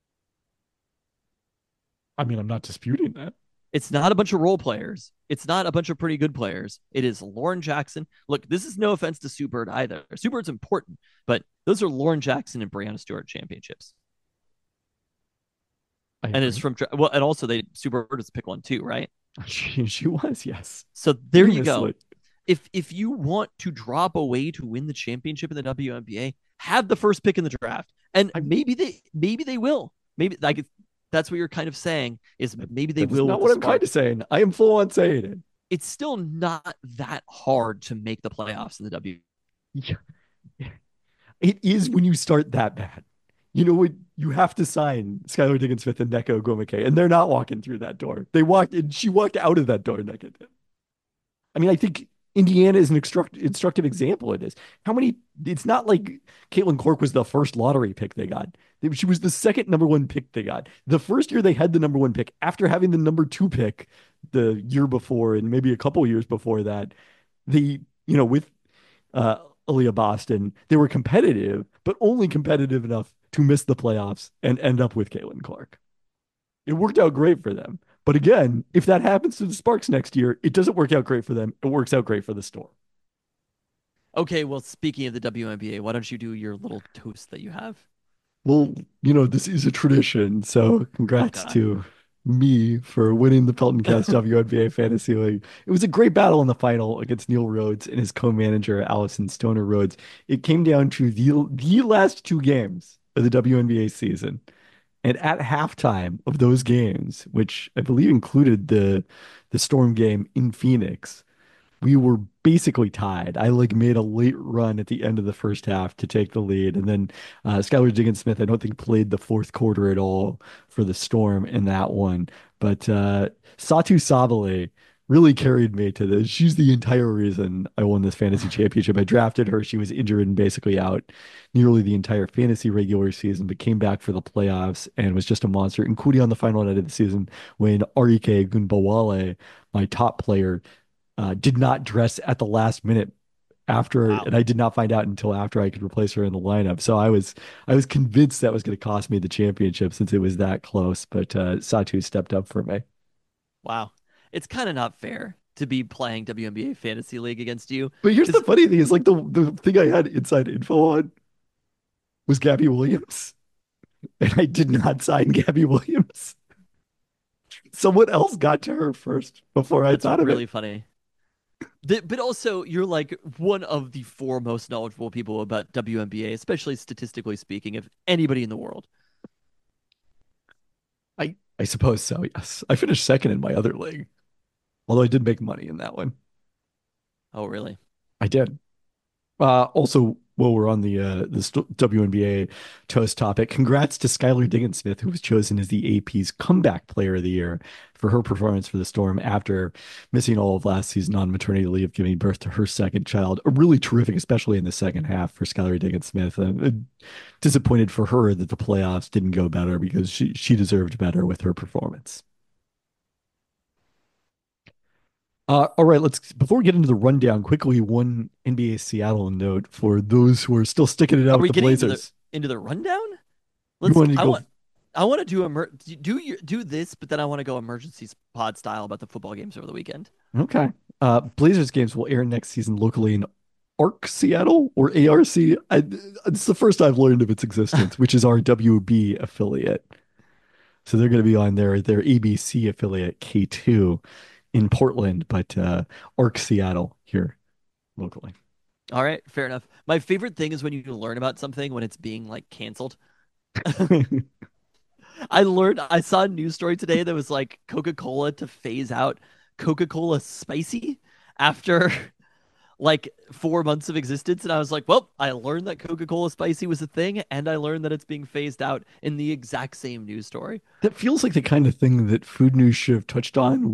I mean, I'm not disputing that. It's not a bunch of role players. It's not a bunch of pretty good players. It is Lauren Jackson. Look, this is no offense to Sue Bird either. Sue Bird's important, but those are Lauren Jackson and Brianna Stewart championships. And it's from well, and also Sue Bird was pick 1 too, right? She was, yes. So there you go. Famously. If you want to drop away to win the championship in the WNBA, have the first pick in the draft, and maybe they will. Maybe like that's what you're kind of saying is maybe they will. Not what I'm kind of saying. I am full on saying it. It's still not that hard to make the playoffs in the W. Yeah. It is when you start that bad. You know what? You have to sign Skylar Diggins-Smith and Nneka Ogwumike, and they're not walking through that door. She walked out of that door, Nneka did. I mean, I think Indiana is an instructive example of this. It's not like Caitlin Clark was the first lottery pick they got. She was the second number 1 pick they got. The first year they had the number 1 pick after having the number 2 pick the year before and maybe a couple years before that. With Aaliyah Boston, they were competitive, but only competitive enough to miss the playoffs and end up with Caitlin Clark. It worked out great for them. But again, if that happens to the Sparks next year, it doesn't work out great for them. It works out great for the Storm. Okay, well, speaking of the WNBA, why don't you do your little toast that you have? Well, this is a tradition. So congrats to me for winning the Pelton Cast WNBA Fantasy League. It was a great battle in the final against Neil Rhodes and his co-manager, Allison Stoner Rhodes. It came down to the last 2 games of the WNBA season. And at halftime of those games, which I believe included the Storm game in Phoenix, we were basically tied. I made a late run at the end of the first half to take the lead. And then Skylar Diggins-Smith, I don't think played the fourth quarter at all for the Storm in that one. But Satu Sabale really carried me to this. She's the entire reason I won this fantasy championship. I drafted her. She was injured and basically out nearly the entire fantasy regular season, but came back for the playoffs and was just a monster, including on the final night of the season when Arike Gunbowale, my top player, did not dress at the last minute after, and I did not find out until after I could replace her in the lineup. So I was convinced that was going to cost me the championship since it was that close, but Satu stepped up for me. Wow. It's kind of not fair to be playing WNBA Fantasy League against you. But here's the funny thing is the thing I had inside info on was Gabby Williams. And I did not sign Gabby Williams. Someone else got to her first before I thought of it. That's really funny. But also, you're one of the 4 most knowledgeable people about WNBA, especially statistically speaking, of anybody in the world. I suppose so, yes. I finished second in my other league. Although I did make money in that one. Oh, really? I did. Also, while we're on this WNBA toast topic, congrats to Skylar Diggins-Smith, who was chosen as the AP's Comeback Player of the Year for her performance for the Storm after missing all of last season on maternity leave, giving birth to her second child. A really terrific, especially in the second half for Skylar Diggins-Smith. Disappointed for her that the playoffs didn't go better because she deserved better with her performance. All right, let's before we get into the rundown, quickly one NBA Seattle note for those who are still sticking it out Are with we the getting Blazers. into the rundown? You Let's. wanted to go, I want to do this, but then I want to go emergency pod style about the football games over the weekend. okay. Blazers games will air next season locally in ARC Seattle or ARC. It's the first I've learned of its existence, which is our WB affiliate. So they're going to be on their ABC affiliate K2 in Portland, but ARC Seattle here locally. All right, fair enough. My favorite thing is when you learn about something when it's being like canceled. I saw a news story today that was like Coca-Cola to phase out Coca-Cola Spicy after like 4 months of existence. And I was like, well, I learned that Coca-Cola Spicy was a thing, and I learned that it's being phased out in the exact same news story. That feels like the kind of thing that Food News should have touched on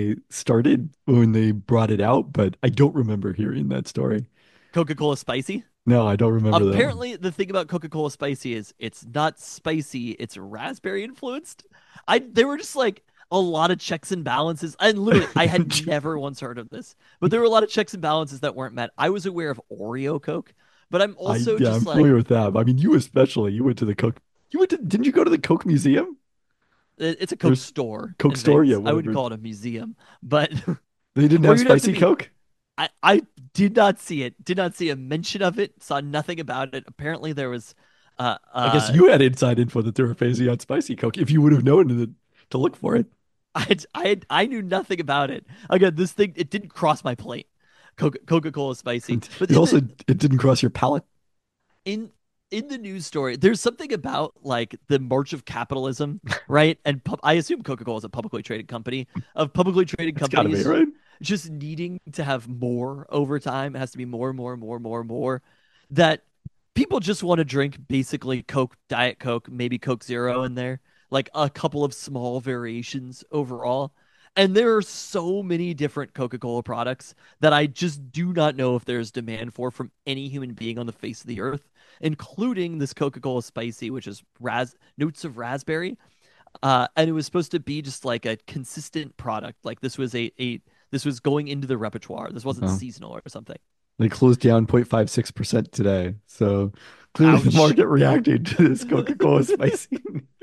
when they brought it out, but I don't remember hearing that story. Coca-Cola Spicy. No, I don't remember that one. Apparently, the thing about Coca-Cola Spicy is it's not spicy, it's raspberry influenced. I There were just like a lot of checks and balances. And literally, I had never once heard of this, but there were a lot of checks and balances that weren't met. I was aware of Oreo Coke, but I'm also Yeah, just I'm like familiar with that. I mean, you especially, you went to the Coke, didn't you go to the Coke Museum? it's a Coke There's store Coke in store, yeah, Vegas. I wouldn't whatever. call it a museum, but They didn't or have you'd have to spicy be. Coke? I did not see it. Did not see a mention of it. Saw nothing about it. Apparently, there was uh I guess uh you had inside info that they were phasing out spicy Coke if you would have known to look for it. I knew nothing about it. Again, this thing it didn't cross my plate. Coca-Cola Spicy, And but it also it didn't cross your palate. in in the news story, there's something about like the march of capitalism, right? And I assume Coca-Cola is a publicly traded company of publicly traded It's gotta be, companies right? just needing to have more over time. It has to be more, more, more, more, more. That people just want to drink basically Coke, Diet Coke, maybe Coke Zero in there, like a couple of small variations overall. And there are so many different Coca-Cola products that I just do not know if there's demand for from any human being on the face of the earth, including this Coca-Cola Spicy, which is notes of raspberry. And it was supposed to be just like a consistent product. Like this was going into the repertoire. This wasn't Oh. seasonal or something. They closed down 0.56% today. So clearly the Ouch. market reacted to this Coca-Cola spicy.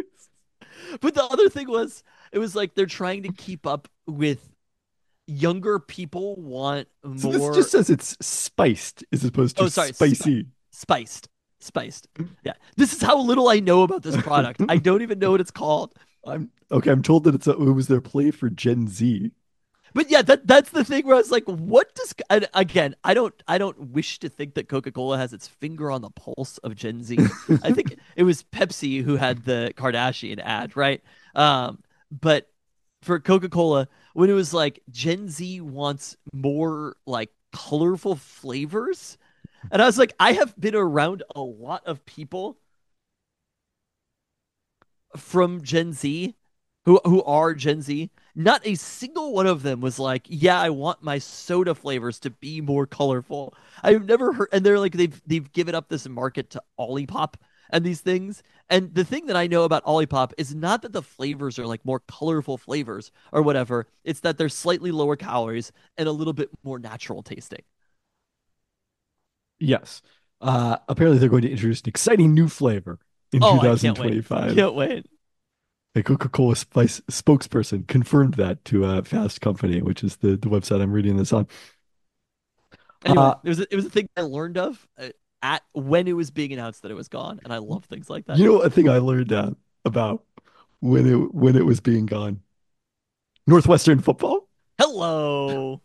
But the other thing was, it was like they're trying to keep up with younger people want So this just more. says it's spiced as opposed Oh, to sorry, spicy. spiced, spiced. Yeah, this is how little I know about this product. I don't even know what it's called. I'm okay. I'm told that it was their play for Gen Z. But yeah, that's the thing where I was like, what does and again, I don't wish to think that Coca-Cola has its finger on the pulse of Gen Z. I think it was Pepsi who had the Kardashian ad, right? But for Coca-Cola, when it was like Gen Z wants more like colorful flavors, and I was like, I have been around a lot of people from Gen Z who are Gen Z, not a single one of them was like, "Yeah, I want my soda flavors to be more colorful." I've never heard, and they're like, they've given up this market to Olipop and these things. And the thing that I know about Olipop is not that the flavors are like more colorful flavors or whatever. It's that they're slightly lower calories and a little bit more natural tasting. Yes. Apparently they're going to introduce an exciting new flavor in Oh, I can't wait! 2025. Can't wait. A Coca-Cola Spice spokesperson confirmed that to Fast Company, which is the website I'm reading this on. Anyway, Uh, it was a thing I learned of at when it was being announced that it was gone, and I love things like that. you know, a thing I learned about when it was being gone. Northwestern football. Hello,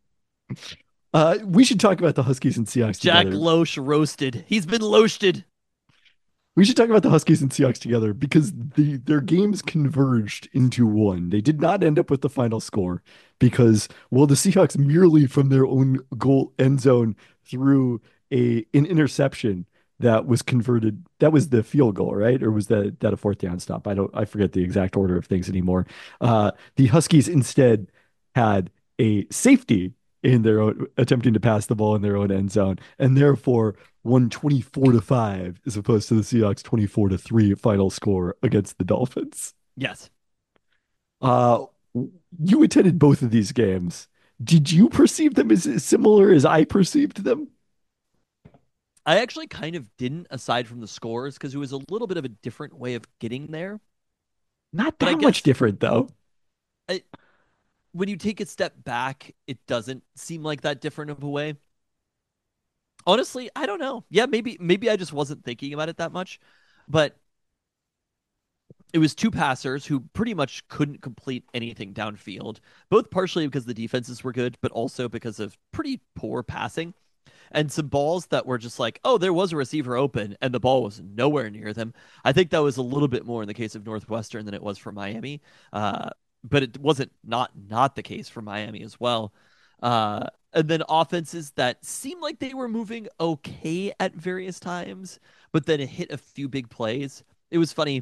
We should talk about the Huskies and Seahawks Jack together. Loesch roasted. He's been loasted. We should talk about the Huskies and Seahawks together because their games converged into one. They did not end up with the final score because, well, the Seahawks merely from their own goal end zone threw an interception that was converted. That was the field goal, right? Or was that a fourth down stop? I forget the exact order of things anymore. The Huskies instead had a safety in their own, attempting to pass the ball in their own end zone, and therefore won 24-5 as opposed to the Seahawks 24-3 final score against the Dolphins. Yes. Uh, you attended both of these games. Did you perceive them as similar as I perceived them? I actually kind of didn't, aside from the scores, because it was a little bit of a different way of getting there. Not But I that much guess different, though. I, when you take a step back, it doesn't seem like that different of a way. Honestly, I don't know. Yeah, maybe I just wasn't thinking about it that much, but it was two passers who pretty much couldn't complete anything downfield, both partially because the defenses were good, but also because of pretty poor passing and some balls that were just like, oh, there was a receiver open and the ball was nowhere near them. I think that was a little bit more in the case of Northwestern than it was for Miami. But it wasn't not the case for Miami as well. And then offenses that seemed like they were moving okay at various times, but then it hit a few big plays. It was funny.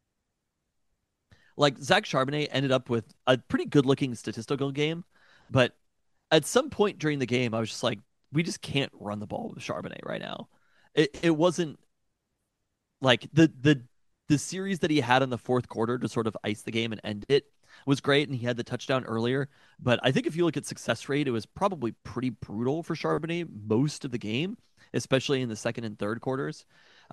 Like Zach Charbonnet ended up with a pretty good looking statistical game, but at some point during the game, I was just like, we just can't run the ball with Charbonnet right now. It wasn't like the series that he had in the fourth quarter to sort of ice the game and end it was great, and he had the touchdown earlier. But I think if you look at success rate, it was probably pretty brutal for Charbonnet most of the game, especially in the second and third quarters.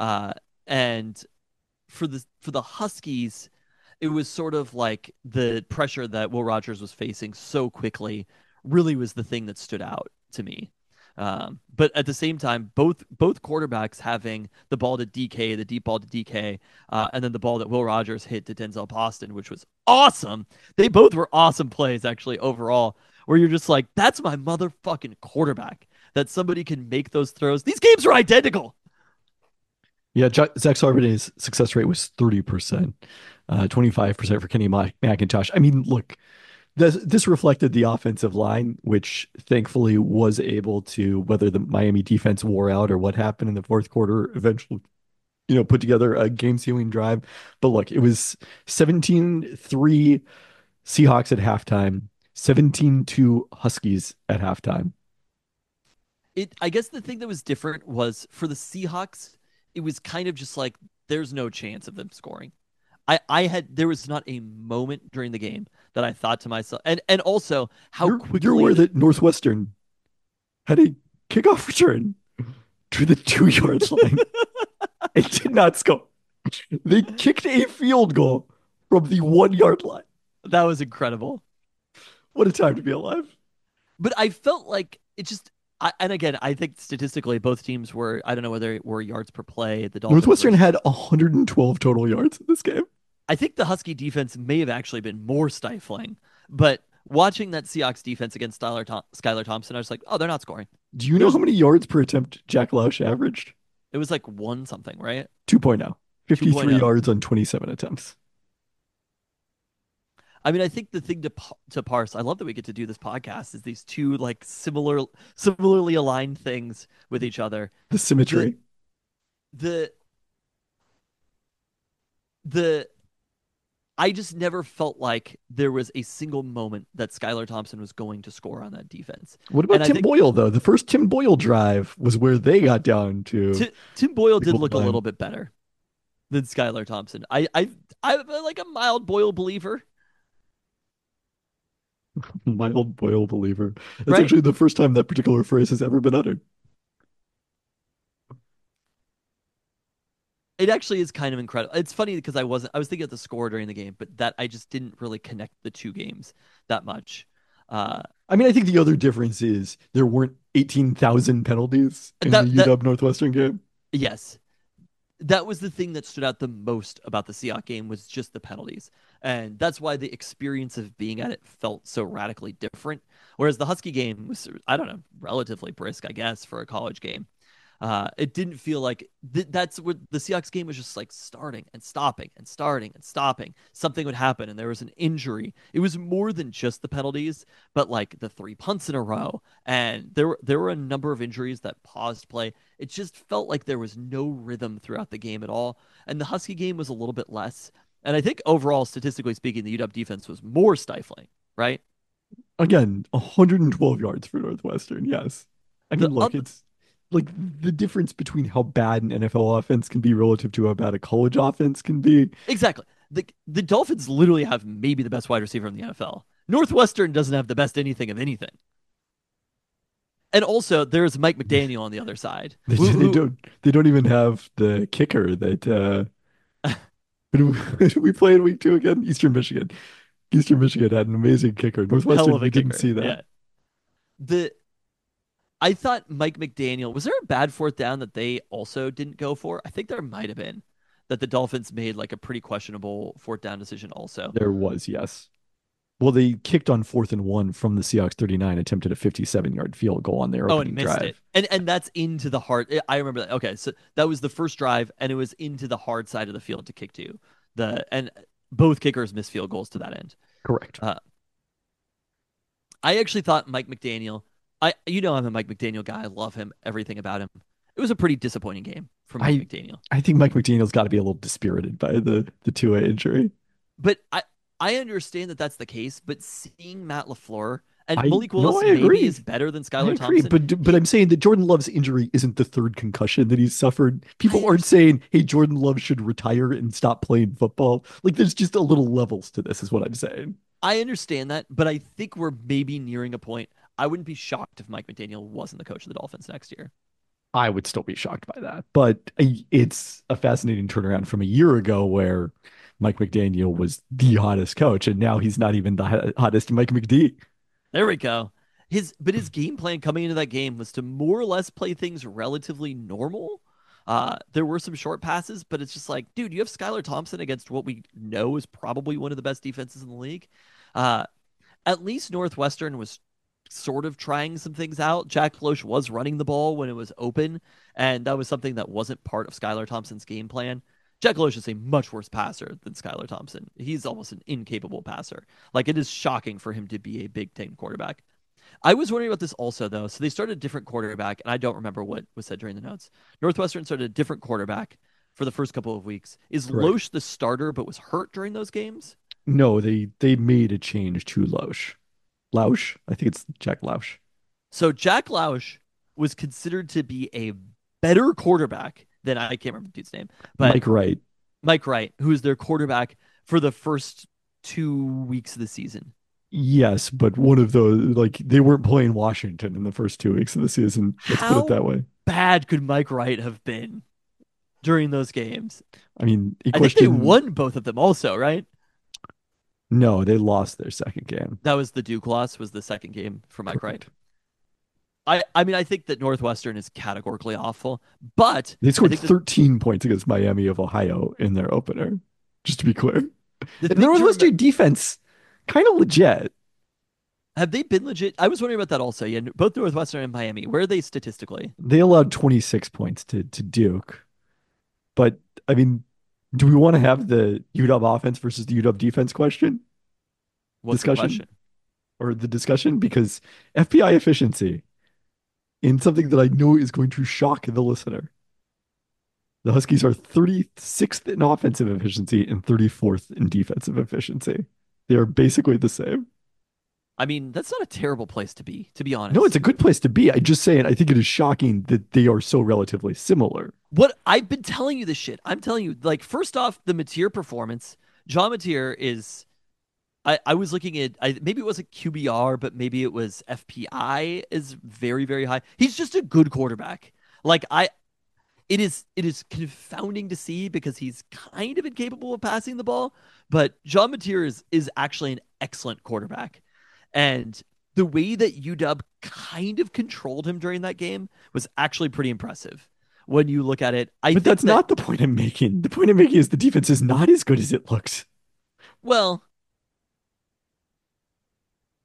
And for the Huskies, it was sort of like the pressure that Will Rogers was facing so quickly really was the thing that stood out to me. But at the same time, both quarterbacks having the ball to DK, the deep ball to DK, and then the ball that Will Rogers hit to Denzel Boston, which was awesome. They both were awesome plays, actually, overall, where you're just like, that's my motherfucking quarterback, that somebody can make those throws. These games are identical. Yeah, Zach Charbonnet's success rate was 30%, 25% for Kenny McIntosh. I mean, look, this reflected the offensive line, which thankfully was able to, whether the Miami defense wore out or what happened in the fourth quarter, eventually, put together a game-sealing drive. But look, it was 17-3 Seahawks at halftime, 17-2 Huskies at halftime. I guess the thing that was different was for the Seahawks, it was kind of just like there's no chance of them scoring. There was not a moment during the game that I thought to myself, and also how quickly you're aware that Northwestern had a kickoff return to the 2 yard line. It did not score. They kicked a field goal from the 1 yard line. That was incredible. What a time to be alive. But I felt like it just, and again, I think statistically both teams were, I don't know whether it were yards per play. The Dolphins Northwestern had 112 total yards in this game. I think the Husky defense may have actually been more stifling, but watching that Seahawks defense against Skylar Thompson, I was like, oh, they're not scoring. Do you know how many yards per attempt Jack Lausch averaged? It was like one something, right? 2.0. 53 2.0. yards on 27 attempts. I mean, I think the thing to parse, I love that we get to do this podcast, is these two like similarly aligned things with each other. The symmetry. The I just never felt like there was a single moment that Skylar Thompson was going to score on that defense. What about Tim Boyle, though? The first Tim Boyle drive was where they got down to. Tim Boyle did look a little bit better than Skylar Thompson. I'm like a mild Boyle believer. Mild Boyle believer. That's actually the first time that particular phrase has ever been uttered. It actually is kind of incredible. It's funny because I was thinking of the score during the game, but that I just didn't really connect the two games that much. I mean, I think the other difference is there weren't 18,000 penalties in the UW Northwestern game. Yes. That was the thing that stood out the most about the Seahawks game was just the penalties. And that's why the experience of being at it felt so radically different. Whereas the Husky game was, I don't know, relatively brisk, I guess, for a college game. It didn't feel like that's what the Seahawks game was, just like starting and stopping and starting and stopping. Something would happen and there was an injury. It was more than just the penalties, but like the three punts in a row, and there were a number of injuries that paused play. It just felt like there was no rhythm throughout the game at all, and the Husky game was a little bit less. And I think overall, statistically speaking, the UW defense was more stifling, right? Again, 112 yards for Northwestern. Yes. I The mean, look, other it's like the difference between how bad an NFL offense can be relative to how bad a college offense can be. Exactly. The Dolphins literally have maybe the best wide receiver in the NFL. Northwestern doesn't have the best anything of anything. And also, there's Mike McDaniel on the other side. They don't even have the kicker that who did we play in week 2 again? Eastern Michigan. Eastern Michigan had an amazing kicker. Hell Northwestern, of we a didn't kicker. see that. Yeah. The I thought Mike McDaniel, was there a bad fourth down that they also didn't go for? I think there might have been, that the Dolphins made like a pretty questionable fourth down decision also. There was, yes. Well, they kicked on 4th and 1 from the Seahawks 39, attempted a 57-yard field goal on their Oh, and opening missed drive. it. And that's into the hard. I remember that. Okay, so that was the first drive, and it was into the hard side of the field to kick to. And both kickers missed field goals to that end. Correct. I actually thought Mike McDaniel. I'm a Mike McDaniel guy. I love him. Everything about him. It was a pretty disappointing game for Mike McDaniel. I think Mike McDaniel's got to be a little dispirited by the Tua injury. But I understand that that's the case. But seeing Matt LaFleur and I Malik no, Willis I agree. maybe is better than I Skylar agree, Thompson. but I'm saying that Jordan Love's injury isn't the third concussion that he's suffered. People aren't saying, "Hey, Jordan Love should retire and stop playing football." Like, there's just a little levels to this, is what I'm saying. I understand that, but I think we're maybe nearing a point. I wouldn't be shocked if Mike McDaniel wasn't the coach of the Dolphins next year. I would still be shocked by that, but it's a fascinating turnaround from a year ago where Mike McDaniel was the hottest coach, and now he's not even the hottest Mike McD. There we go. His game plan coming into that game was to more or less play things relatively normal. There were some short passes, but it's just like, dude, you have Skylar Thompson against what we know is probably one of the best defenses in the league. Uh, at least Northwestern was sort of trying some things out. Jack Loesch was running the ball when it was open, and that was something that wasn't part of Skylar Thompson's game plan. Jack Loesch is a much worse passer than Skylar Thompson. He's almost an incapable passer. Like, it is shocking for him to be a Big Ten quarterback. I was wondering about this also, though. So they started a different quarterback, and I don't remember what was said during the notes. Northwestern started a different quarterback for the first couple of weeks. Is Correct. Loesch the starter but was hurt during those games? No, they made a change to Loesch. Lausch? I think it's Jack Lausch. So Jack Lausch was considered to be a better quarterback than, I can't remember the dude's name, but Mike Wright. Mike Wright, who was their quarterback for the first 2 weeks of the season. Yes, but one of those, like, they weren't playing Washington in the first 2 weeks of the season. Let's put it that way. Bad could Mike Wright have been during those games? I mean, I think they won both of them also, right? No, they lost their second game. That was the Duke loss, was the second game for Mike Correct. Wright. I mean, I think that Northwestern is categorically awful, but They scored I think 13 points against Miami of Ohio in their opener, just to be clear. the And thing to Northwestern defense, kind of legit. have they been legit? I was wondering about that also. Yeah, both Northwestern and Miami. Where are they statistically? They allowed 26 points to Duke. But, I mean, do we want to have the UW offense versus the UW defense question? What's Discussion? the question? Or the discussion? Because FPI efficiency, in something that I know is going to shock the listener. The Huskies are 36th in offensive efficiency and 34th in defensive efficiency. They are basically the same. I mean, that's not a terrible place to be honest. No, it's a good place to be. I'm just saying, I think it is shocking that they are so relatively similar. What I've been telling you this shit. I'm telling you, like, first off, the Mateer performance. John Mateer is. I was looking at, maybe it wasn't QBR, but maybe it was FPI is very, very high. He's just a good quarterback. Like, it is confounding to see because he's kind of incapable of passing the ball, but John Mateer is actually an excellent quarterback. And the way that UW kind of controlled him during that game was actually pretty impressive. When you look at it, But that's not the point I'm making. The point I'm making is the defense is not as good as it looks. Well,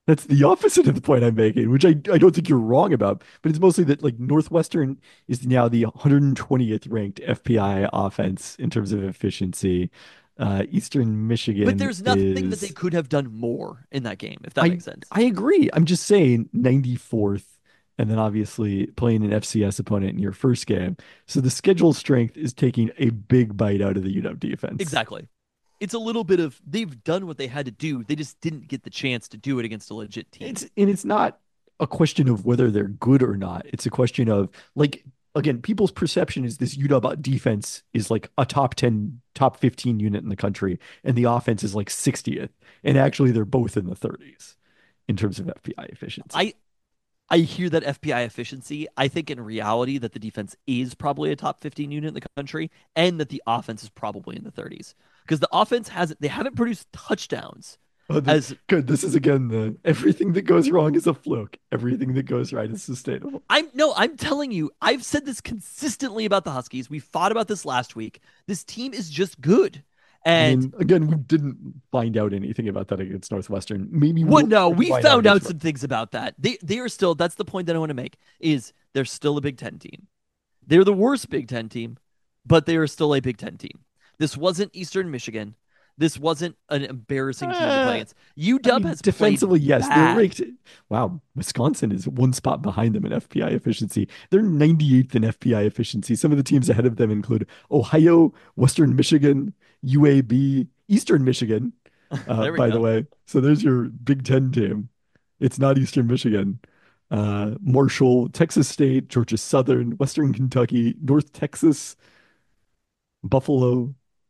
That's the opposite of the point I'm making, which I don't think you're wrong about. But it's mostly that like Northwestern is now the 120th ranked FPI offense in terms of efficiency. Eastern But Michigan there's nothing that they is could have done more in that game, if that I makes sense. I agree. I'm just saying 94th, and then obviously playing an FCS opponent in your first game. So the schedule strength is taking a big bite out of the UW defense. Exactly. It's a little bit of they've done what they had to do. They just didn't get the chance to do it against a legit team. It's not a question of whether they're good or not. It's a question of like again, people's perception is this UW defense is like a top 10, top 15 unit in the country, and the offense is like 60th. And actually they're both in the 30s in terms of FPI efficiency. I I hear that FPI efficiency. I think in reality that the defense is probably a top 15 unit in the country and that the offense is probably in the 30s. Because the offense has they haven't produced touchdowns Oh, as good. This is again the everything that goes wrong is a fluke. Everything that goes right is sustainable. I'm telling you, I've said this consistently about the Huskies. We fought about this last week. This team is just good. I And mean, again, we didn't find out anything about that against Northwestern. Maybe what we'll no, we find out found out against. some things about that. They are still that's the point that I want to make is they're still a Big Ten team. They're the worst Big Ten team, but they are still a Big Ten team. This wasn't Eastern Michigan. This wasn't an embarrassing team to play Uh, against. I UW mean, has played defensively, yes, they're bad. ranked. Wow, Wisconsin is one spot behind them in FPI efficiency. They're 98th in FPI efficiency. Some of the teams ahead of them include Ohio, Western Michigan, UAB, Eastern Michigan, There we by the go. way. So there's your Big Ten team. It's not Eastern Michigan. Marshall, Texas State, Georgia Southern, Western Kentucky, North Texas, Buffalo,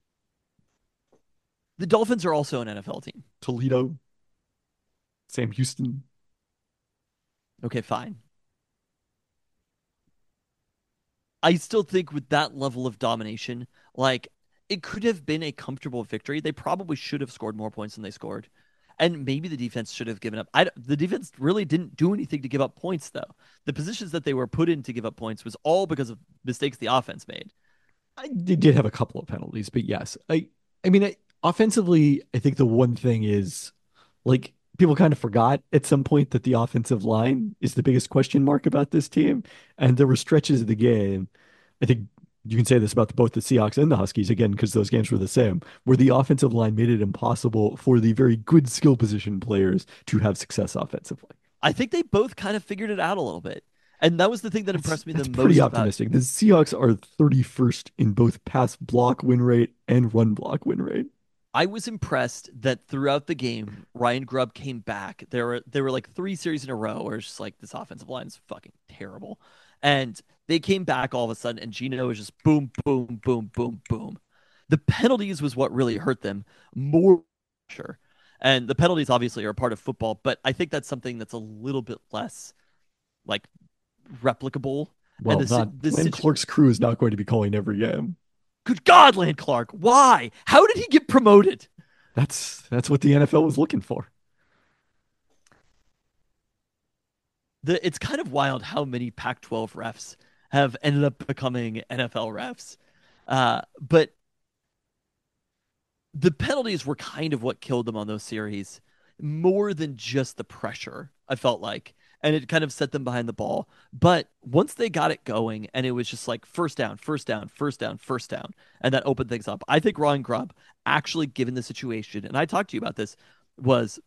The Dolphins are also an NFL team. Toledo, Sam Houston. Okay, fine. I still think with that level of domination, like it could have been a comfortable victory. They probably should have scored more points than they scored. And maybe the defense should have given up. The defense really didn't do anything to give up points, though. The positions that they were put in to give up points was all because of mistakes the offense made. They did have a couple of penalties, but yes, I mean, offensively, I think the one thing is like people kind of forgot at some point that the offensive line is the biggest question mark about this team, and there were stretches of the game. I think you can say this about both the Seahawks and the Huskies again because those games were the same, where the offensive line made it impossible for the very good skill position players to have success offensively. I think they both kind of figured it out a little bit. And that was the thing that That's impressed me the that's pretty most about optimistic. The Seahawks are 31st in both pass block win rate and run block win rate. I was impressed that throughout the game, Ryan Grubb came back. There were like three series in a row where it's just like this offensive line is fucking terrible. And they came back all of a sudden, and Gino was just boom, boom, boom, boom, boom. The penalties was what really hurt them more. Sure. And the penalties obviously are a part of football, but I think that's something that's a little bit less like replicable. And Well, not this Lynn Clark's crew is not going to be calling every game. good God, Land Clark, why? How did he get promoted? That's what the NFL was looking for. It's kind of wild how many Pac-12 refs have ended up becoming NFL refs. But the penalties were kind of what killed them on those series, more than just the pressure, I felt like. And it kind of set them behind the ball. But once they got it going and it was just like first down, first down, first down, first down, and that opened things up. I think Ron Grubb, actually given the situation, and I talked to you about this, was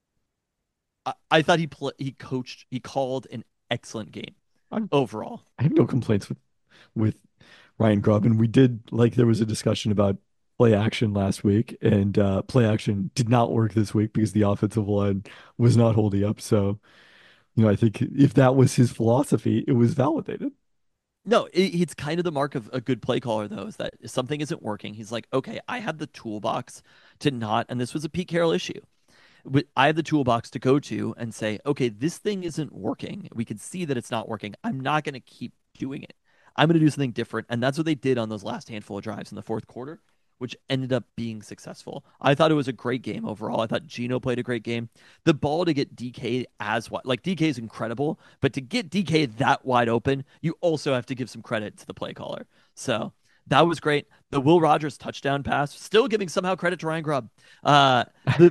I thought he coached, he called an excellent game I'm, overall. I have no complaints with Ryan Grubb, and we did like there was a discussion about play action last week, and play action did not work this week because the offensive line was not holding up. So, I think if that was his philosophy, it was validated. No, it's kind of the mark of a good play caller, though, is that if something isn't working, he's like, okay, I have the toolbox to not, and this was a Pete Carroll issue. I have the toolbox to go to and say, okay, this thing isn't working. We can see that it's not working. I'm not going to keep doing it. I'm going to do something different. And that's what they did on those last handful of drives in the fourth quarter, which ended up being successful. I thought it was a great game overall. I thought Gino played a great game. The ball to get DK as wide, like DK is incredible, but to get DK that wide open, you also have to give some credit to the play caller. So that was great. The Will Rogers touchdown pass, still giving somehow credit to Ryan Grubb. But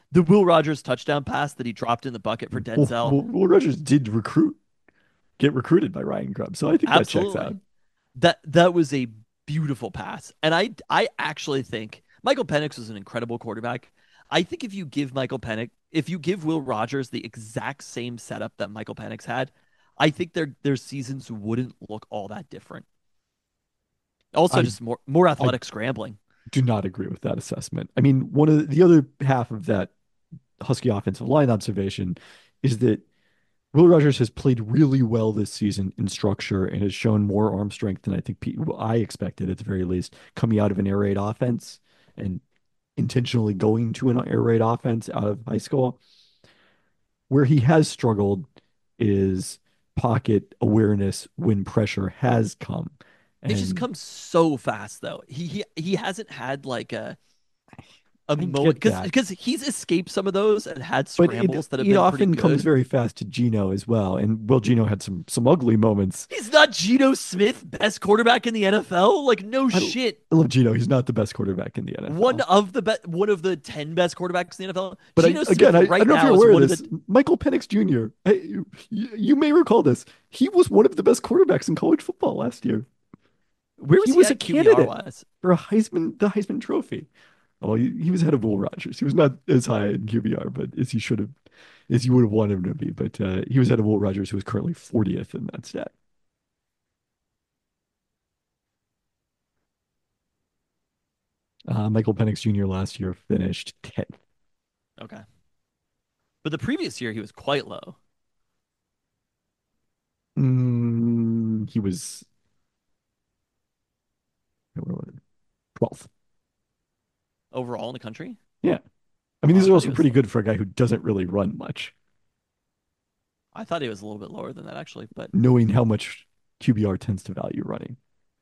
The Will Rogers touchdown pass that he dropped in the bucket for Denzel. Will Rogers did get recruited by Ryan Grubb, so I think that checks out. Absolutely. That was a beautiful pass. And I actually think Michael Penix was an incredible quarterback. I think if you give Will Rogers the exact same setup that Michael Penix had, I think their seasons wouldn't look all that different. Also, I just more I athletic scrambling. do not agree with that assessment. I mean, one of the other half of that Husky offensive line observation is that Will Rogers has played really well this season in structure and has shown more arm strength than I think I expected at the very least coming out of an air raid offense and intentionally going to an air raid offense out of high school. Where he has struggled is pocket awareness when pressure has come. It just And comes so fast though. He hasn't had like a I moment get that. because he's escaped some of those and had But scrambles that have it been pretty often comes good. very fast to Gino as well. And well, Gino had some ugly moments. He's not Geno Smith, best quarterback in the NFL. Like no I, shit. I love Gino. He's not the best quarterback in the One NFL. of the 10 best quarterbacks in the NFL. But Geno again, Smith I right don't know if you're now is aware of one of this. the. Michael Penix Jr., you may recall this. He was one of the best quarterbacks in college football last year. Where He was he was a at QBR candidate wise? for the Heisman Trophy. Well, he was ahead of Will Rogers. He was not as high in QBR, but as he should have, as you would have wanted him to be. But he was ahead of Will Rogers, who is currently 40th in that stat. Michael Penix Jr. last year finished 10th. Okay, but the previous year he was quite low He was 12th. overall in the country. Yeah. I mean, Oh, these I are thought he also was. pretty good for a guy who doesn't really run much, I thought he was a little bit lower than that actually, but knowing how much QBR tends to value running.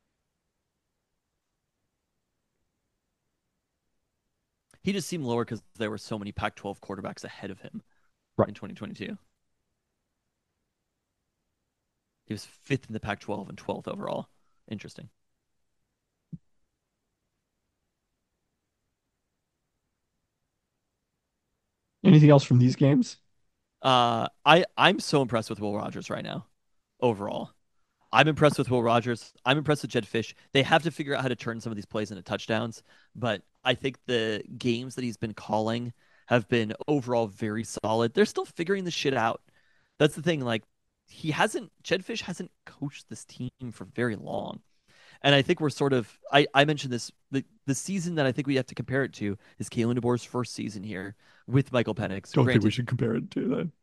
he just seemed lower because there were so many Pac-12 quarterbacks ahead of him Right. in 2022. He was fifth in the Pac-12 and 12th overall. Interesting. Anything else from these games? I'm so impressed with Will Rogers right now. Overall, I'm impressed with Will Rogers. I'm impressed with Jed Fish. They have to figure out how to turn some of these plays into touchdowns, but I think the games that he's been calling have been overall very solid. They're still figuring the shit out. That's the thing. Like Jed Fish hasn't coached this team for very long. And I think we're sort of I mentioned this the season that I think we have to compare it to is Kalen DeBoer's first season here with Michael Penix. Don't think we Granted, should compare it to that.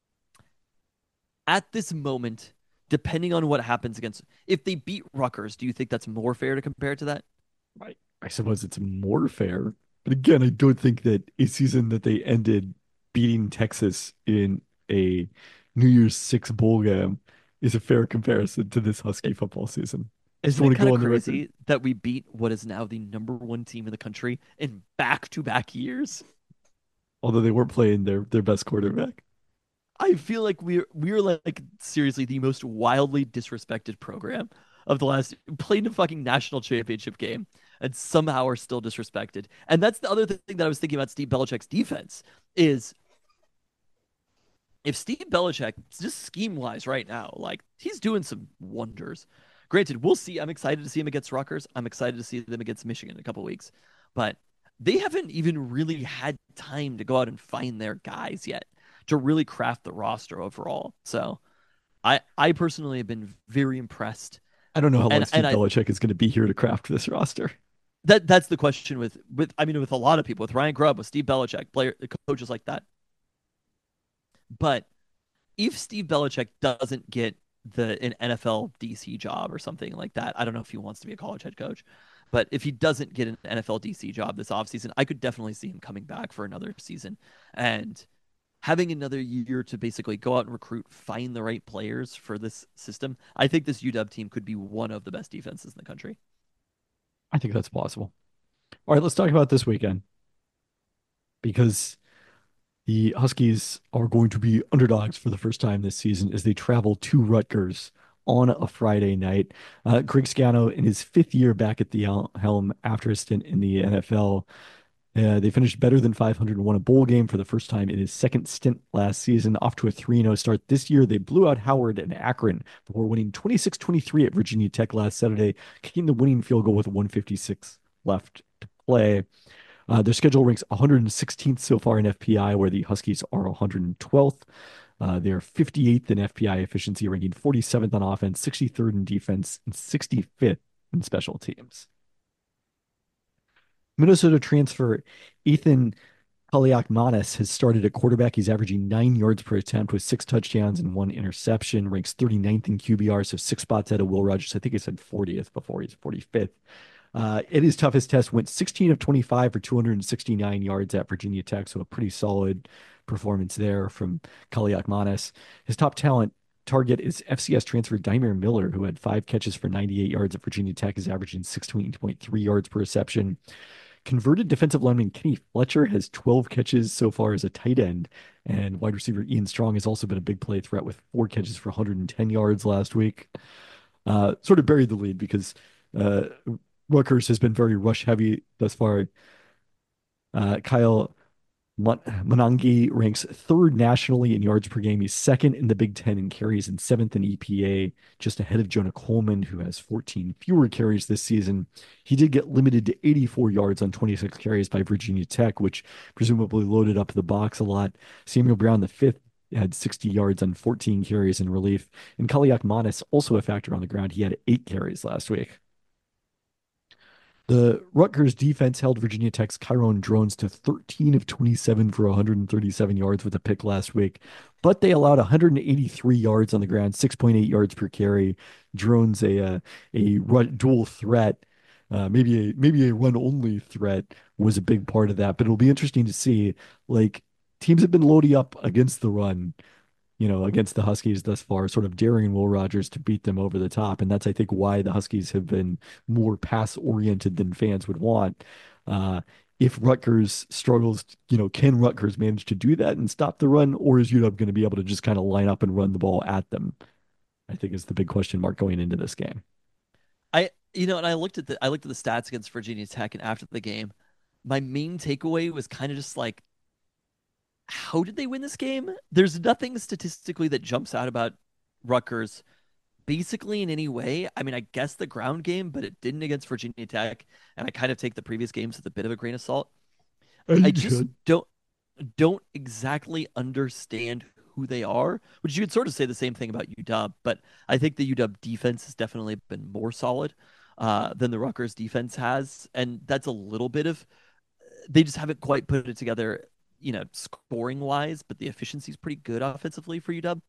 at this moment, depending on what happens against if they beat Rutgers, do you think that's more fair to compare it to that? I suppose it's more fair. But again, I don't think that a season that they ended beating Texas in a New Year's Six bowl game is a fair comparison to this Husky football season. I just Isn't it want to kind go of on the record. crazy that we beat what is now the number one team in the country in back-to-back years? Although they weren't playing their best quarterback. I feel like we're like seriously the most wildly disrespected program of the last played a fucking national championship game and somehow are still disrespected. And that's the other thing that I was thinking about Steve Belichick's defense is if Steve Belichick just scheme wise right now, like he's doing some wonders. Granted, we'll see. I'm excited to see him against Rutgers. I'm excited to see them against Michigan in a couple of weeks, but they haven't even really had time to go out and find their guys yet to really craft the roster overall. So I personally have been very impressed. I don't know how long And Steve Belichick is going to be here to craft this roster. that's the question with I mean with a lot of people, with Ryan Grubb, with Steve Belichick, player coaches like that. But if Steve Belichick doesn't get an NFL DC job or something like that, I don't know if he wants to be a college head coach, but if he doesn't get an NFL DC job this offseason, I could definitely see him coming back for another season and having another year to basically go out and recruit, find the right players for this system. I think this UW team could be one of the best defenses in the country. I think that's possible. All right, let's talk about this weekend because the Huskies are going to be underdogs for the first time this season as they travel to Rutgers on a Friday night. Greg Schiano, in his fifth year back at the helm after a stint in the NFL, They finished better than 500 and won a bowl game for the first time in his second stint last season, off to a 3-0 start this year. They blew out Howard and Akron before winning 26-23 at Virginia Tech last Saturday, kicking the winning field goal with 156 left to play. Their schedule ranks 116th so far in FPI, where the Huskies are 112th. They're 58th in FPI efficiency, ranking 47th on offense, 63rd in defense, and 65th in special teams. Minnesota transfer Ethan Kaliakmanis has started at quarterback. He's averaging 9 yards per attempt with 6 touchdowns and 1 interception, ranks 39th in QBR, so 6 spots ahead of Will Rogers. I think he said 40th before. He's 45th. In his toughest test, went 16 of 25 for 269 yards at Virginia Tech, so a pretty solid performance there from Kaliakmanis. His top talent target is FCS transfer Dymere Miller, who had 5 catches for 98 yards at Virginia Tech, is averaging 16.3 yards per reception. Converted defensive lineman Kenny Fletcher has 12 catches so far as a tight end, and wide receiver Ian Strong has also been a big play threat with 4 catches for 110 yards last week. Sort of buried the lead because Rutgers has been very rush heavy thus far. Kyle Monangi ranks third nationally in yards per game. He's second in the Big Ten in carries and seventh in EPA, just ahead of Jonah Coleman, who has 14 fewer carries this season. He did get limited to 84 yards on 26 carries by Virginia Tech, which presumably loaded up the box a lot. Samuel Brown, the fifth, had 60 yards on 14 carries in relief. And Kaliakmanis, also a factor on the ground. He had 8 carries last week. The Rutgers defense held Virginia Tech's Chiron Drones to 13 of 27 for 137 yards with a pick last week, but they allowed 183 yards on the ground, 6.8 yards per carry. Drones a dual threat, maybe a run only threat was a big part of that. But it'll be interesting to see. Like, teams have been loading up against the run, against the Huskies thus far, sort of daring Will Rogers to beat them over the top. And that's, I think, why the Huskies have been more pass oriented than fans would want. If Rutgers struggles, can Rutgers manage to do that and stop the run, or is UW going to be able to just kind of line up and run the ball at them? I think is the big question mark going into this game. And I looked at the stats against Virginia Tech, and after the game, my main takeaway was kind of just like, how did they win this game? There's nothing statistically that jumps out about Rutgers basically in any way. I mean, I guess the ground game, but it didn't against Virginia Tech. And I kind of take the previous games with a bit of a grain of salt. I just don't exactly understand who they are, which you could sort of say the same thing about UW, but I think the UW defense has definitely been more solid than the Rutgers defense has. And that's a little bit of, they just haven't quite put it together, scoring wise, but the efficiency is pretty good offensively for UW.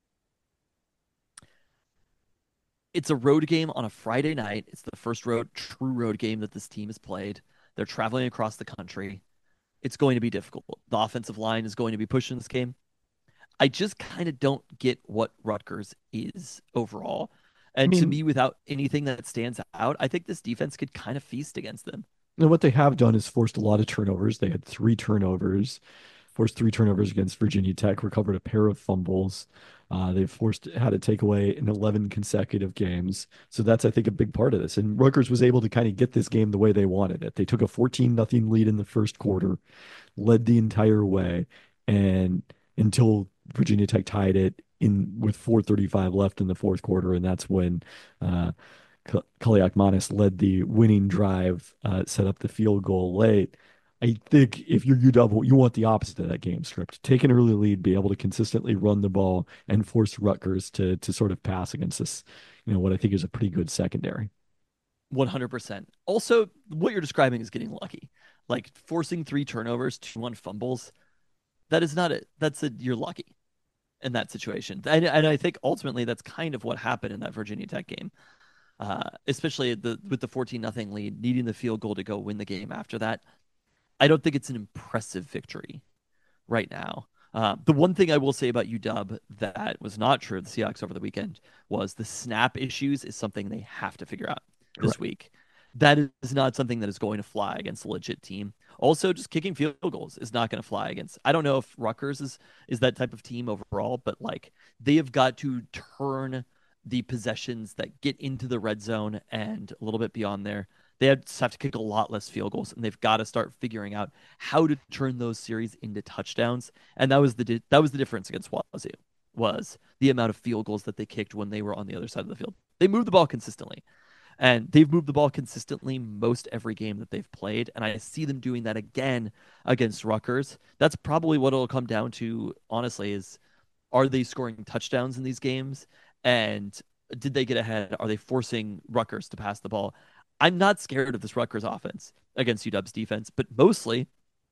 It's a road game on a Friday night. It's the first true road game that this team has played. They're traveling across the country. It's going to be difficult. The offensive line is going to be pushing this game. I just kind of don't get what Rutgers is overall. And to me, without anything that stands out, I think this defense could kind of feast against them. And what they have done is forced a lot of turnovers. They had 3 turnovers, forced 3 turnovers against Virginia Tech, recovered a pair of fumbles. They've had to take away in 11 consecutive games. So that's, I think, a big part of this. And Rutgers was able to kind of get this game the way they wanted it. They took a 14-0 lead in the first quarter, led the entire way, and until Virginia Tech tied it in with 4:35 left in the fourth quarter, and that's when Kaliakmanis led the winning drive, set up the field goal late. I think if you're UW, you want the opposite of that game script. Take an early lead, be able to consistently run the ball, and force Rutgers to sort of pass against this, what I think is a pretty good secondary. 100%. Also, what you're describing is getting lucky. Like forcing 3 turnovers, 2 fumbles. That is not it. You're lucky in that situation. And I think ultimately that's kind of what happened in that Virginia Tech game. Especially with the 14-0 lead, needing the field goal to go win the game after that. I don't think it's an impressive victory right now. The one thing I will say about UW that was not true of the Seahawks over the weekend was the snap issues is something they have to figure out this week. That is not something that is going to fly against a legit team. Also, just kicking field goals is not going to fly against. I don't know if Rutgers is that type of team overall, but like they have got to turn the possessions that get into the red zone and a little bit beyond there just have to kick a lot less field goals, and they've got to start figuring out how to turn those series into touchdowns. And that was the difference against Wazoo, was the amount of field goals that they kicked when they were on the other side of the field. They moved the ball consistently, and they've moved the ball consistently most every game that they've played. And I see them doing that again against Rutgers. That's probably what it'll come down to, honestly, is are they scoring touchdowns in these games? And did they get ahead? Are they forcing Rutgers to pass the ball? I'm not scared of this Rutgers offense against UW's defense, but mostly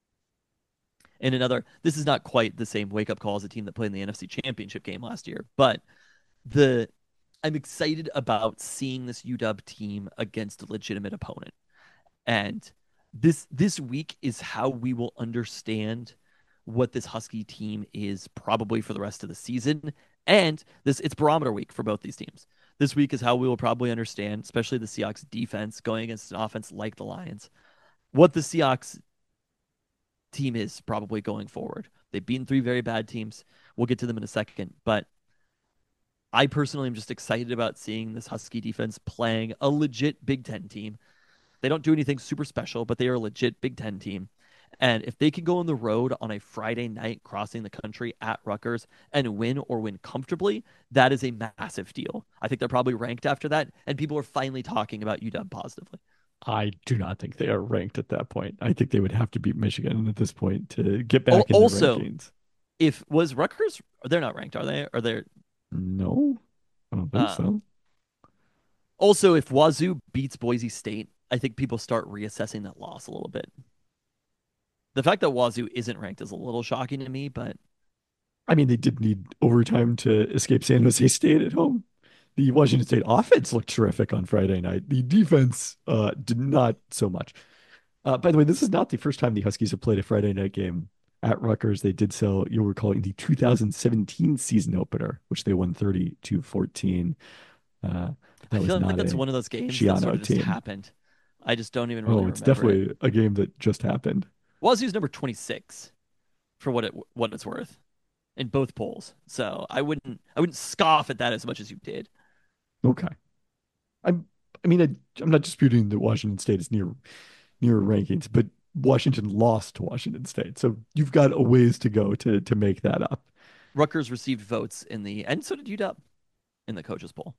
in another, this is not quite the same wake up call as a team that played in the NFC Championship game last year, but the I'm excited about seeing this UW team against a legitimate opponent. And this week is how we will understand what this Husky team is probably for the rest of the season. And it's barometer week for both these teams. This week is how we will probably understand, especially the Seahawks defense going against an offense like the Lions, what the Seahawks team is probably going forward. They've beaten three very bad teams. We'll get to them in a second, but I personally am just excited about seeing this Husky defense playing a legit Big Ten team. They don't do anything super special, but they are a legit Big Ten team. And if they can go on the road on a Friday night crossing the country at Rutgers and win comfortably, that is a massive deal. I think they're probably ranked after that, and people are finally talking about UW positively. I do not think they are ranked at that point. I think they would have to beat Michigan at this point to get back in the rankings. If was Rutgers, they're not ranked, are they? Are they? No, I don't think so. Also, if Wazoo beats Boise State, I think people start reassessing that loss a little bit. The fact that Wazoo isn't ranked is a little shocking to me, but I mean, they did need overtime to escape San Jose State at home. The Washington State offense looked terrific on Friday night. The defense did not so much. By the way, this is not the first time the Huskies have played a Friday night game at Rutgers. They did so, you'll recall, in the 2017 season opener, which they won 30-14. I feel like that's one of those games that sort of just happened. I just don't even really remember. It's definitely a game that just happened. Wazoo's number 26 for what it's worth in both polls. So I wouldn't scoff at that as much as you did. Okay. I'm not disputing that Washington State is near rankings, but Washington lost to Washington State. So you've got a ways to go to make that up. Rutgers received votes and so did UW in the coaches poll.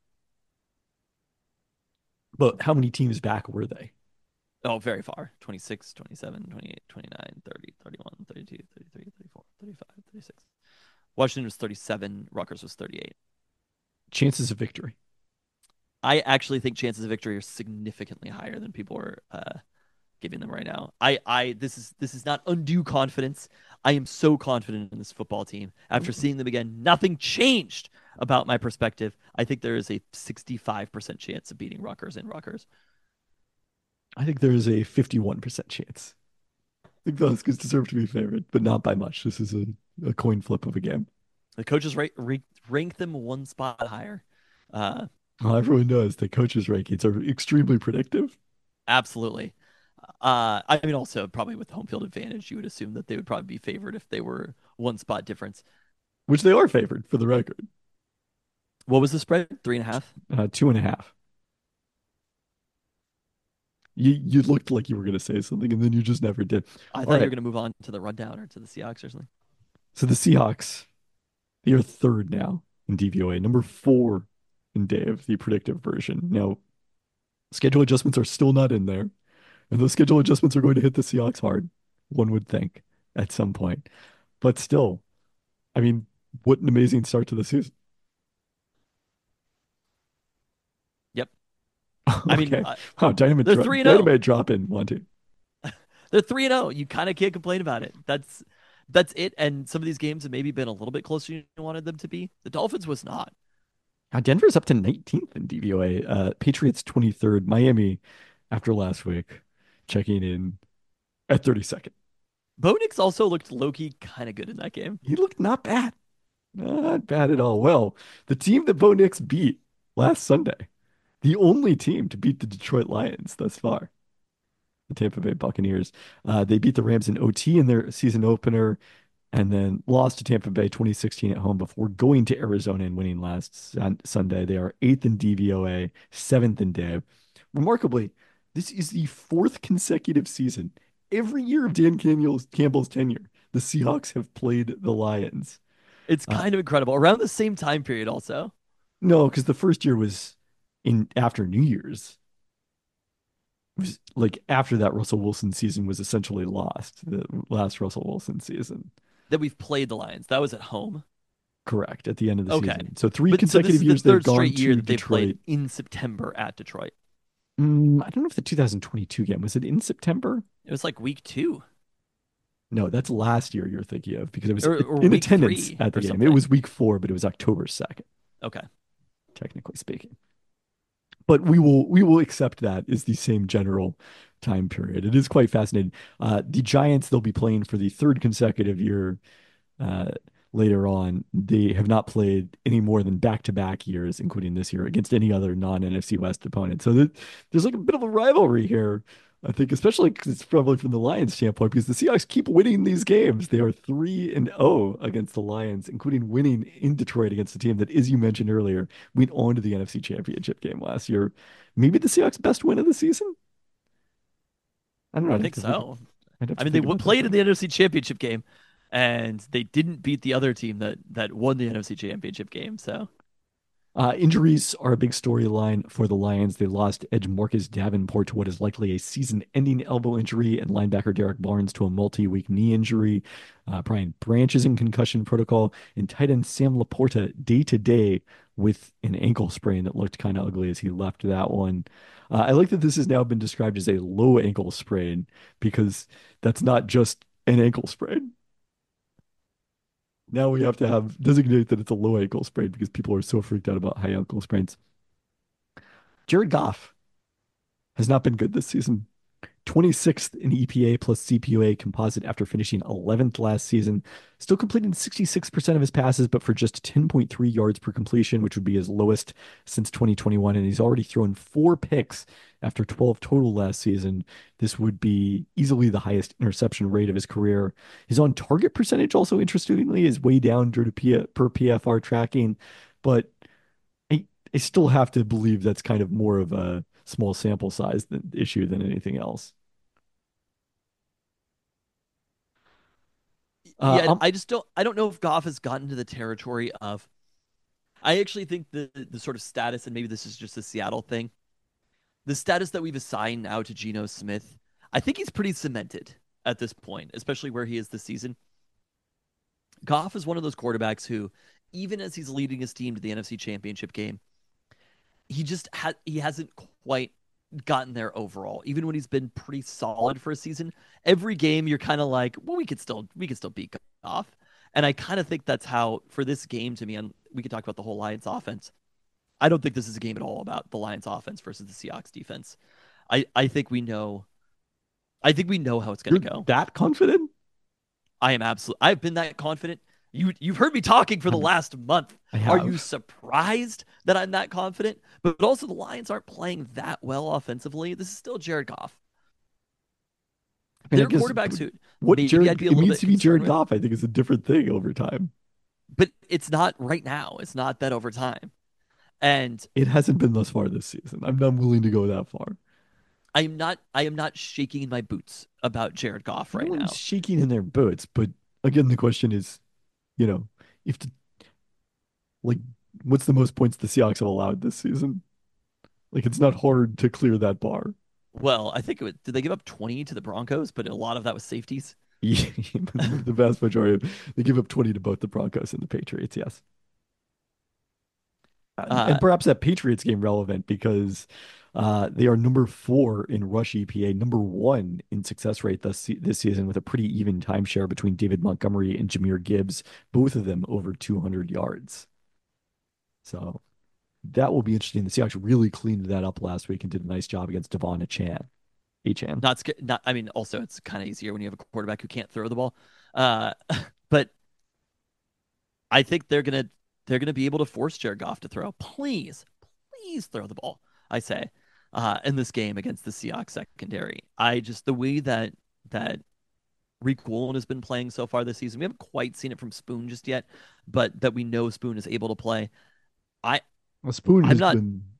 But how many teams back were they? Oh, very far. 26, 27, 28, 29, 30, 31, 32, 33, 34, 35, 36. Washington was 37. Rutgers was 38. Chances of victory. I actually think chances of victory are significantly higher than people are giving them right now. This is not undue confidence. I am so confident in this football team. After seeing them again, nothing changed about my perspective. I think there is a 65% chance of beating Rutgers in Rutgers. I think there is a 51% chance. I think the Huskies deserve to be favored, but not by much. This is a coin flip of a game. The coaches rank them one spot higher. Well, everyone knows the coaches' rankings are extremely predictive. Absolutely. I mean, also probably with home field advantage, you would assume that they would probably be favored if they were one spot difference. Which they are favored, for the record. What was the spread? 3.5? 2.5. You looked like you were going to say something, and then you just never did. I thought you were going to move on to the rundown or to the Seahawks or something. So the Seahawks, they are third now in DVOA, number 4 in Dave, the predictive version. Now, schedule adjustments are still not in there, and those schedule adjustments are going to hit the Seahawks hard, one would think, at some point. But still, I mean, what an amazing start to the season. Yep. Okay. I mean, wow, they're 3-0. Dynamite drop in, Monty. They're 3-0. You kind of can't complain about it. That's it. And some of these games have maybe been a little bit closer than you wanted them to be. The Dolphins was not. Denver's up to 19th in DVOA. Patriots 23rd. Miami, after last week, checking in at 32nd. Bo Nix also looked low-key kind of good in that game. He looked not bad. Not bad at all. Well, the team that Bo Nix beat last Sunday, the only team to beat the Detroit Lions thus far, the Tampa Bay Buccaneers. They beat the Rams in OT in their season opener and then lost to Tampa Bay 2016 at home before going to Arizona and winning last Sunday. They are 8th in DVOA, 7th in Dave. Remarkably, This is the fourth consecutive season. Every year of Campbell's tenure, the Seahawks have played the Lions. It's Uh, kind of incredible. Around the same time period, also. no, because the first year was in after New Year's. It was like after that Russell Wilson season was essentially lost, the last Russell Wilson season. That we've played the Lions. That was at home. Correct, at the end of the Okay. season. So three But so this consecutive is the years they've third gone straight year to that they've played Detroit. in September at Detroit. I don't know if the 2022 game was it in September? It was like week 2 No, that's last year you're thinking of because it was or in week attendance 3 at the or game. It something. was week 4, but it was October 2nd, Okay. technically speaking. But we will accept that is the same general time period. It is quite fascinating. The Giants, they'll be playing for the third consecutive year uh, later on. They have not played any more than back-to-back years, including this year, against any other non-NFC West opponent. So there's like a bit of a rivalry here. I think, especially because it's probably from the Lions' standpoint, because the Seahawks keep winning these games. They are 3-0 against the Lions, including winning in Detroit against a team that, as you mentioned earlier, went on to the NFC Championship game last year. Maybe the Seahawks' best win of the season. I don't know. I think so. I'd have I to mean, they think about that played in though. the NFC Championship game, and they didn't beat the other team that won the NFC Championship game. So Injuries are a big storyline for the Lions. They lost edge Marcus Davenport to what is likely a season-ending elbow injury, and linebacker Derek Barnes to a multi-week knee injury. Brian Branch is in concussion protocol, and tight end Sam Laporta day-to-day with an ankle sprain that looked kind of ugly as he left that one. I like that this has now been described as a low ankle sprain because that's not just an ankle sprain. Now we have to have designate that it's a low ankle sprain because people are so freaked out about high ankle sprains. Jared Goff has not been good this season. 26th in EPA plus CPOA composite after finishing 11th last season. Still completing 66% of his passes, but for just 10.3 yards per completion, which would be his lowest since 2021. And he's already thrown 4 picks after 12 total last season. This would be easily the highest interception rate of his career. His on target percentage, also interestingly, is way down due to per PFR tracking, but I still have to believe that's kind of more of a small sample size issue than anything else. Uh, yeah, um, I don't know if Goff has gotten to the territory of. I actually think the sort of status, and maybe this is just a Seattle thing, the status that we've assigned now to Geno Smith, I think he's pretty cemented at this point, especially where he is this season. Goff is one of those quarterbacks who, even as he's leading his team to the NFC Championship game, he hasn't quite gotten there overall. Even when he's been pretty solid for a season, every game you're kind of like, well, we could still beat Goff. And I kind of think that's how for this game to me, and we could talk about the whole Lions offense. I don't think this is a game at all about the Lions offense versus the Seahawks defense. I think we know. I think we know how it's going you're to go. that confident? I've been that confident. You've heard me talking for the I'm, last month. I Are you have. surprised that I'm that confident? But also the Lions aren't playing that well offensively. This is still Jared Goff. I mean, I There are guess quarterbacks who what maybe I'd Jared be a it little means bit to be concerned Jared with, Goff, I think is a different thing over time. but it's not right now. It's not that over time. And It hasn't been thus far this season. I'm not willing to go that far. I am not shaking in my boots about Jared Goff No right one's now. shaking in their boots, but again, the question is, you know, if the, like, what's the most points the Seahawks have allowed this season? Like, it's not hard to clear that bar. Well, I think did they give up 20 to the Broncos, but a lot of that was safeties. Yeah, the vast majority they give up 20 to both the Broncos and the Patriots. Yes. And Uh, perhaps that Patriots game relevant because they are number 4 in rush EPA, number 1 in success rate this season, with a pretty even timeshare between David Montgomery and Jahmyr Gibbs, both of them over 200 yards. So that will be interesting. The Seahawks really cleaned that up last week and did a nice job against Devon Achane. not. I mean, also it's kind of easier when you have a quarterback who can't throw the ball. Uh, but I think they're gonna be able to force Jared Goff to throw. Please throw the ball. I say in this game against the Seahawks secondary. I just the way that Reek Woolen has been playing so far this season. We haven't quite seen it from Spoon just yet, but that we know Spoon is able to play. I Well, Spoon I'm has not been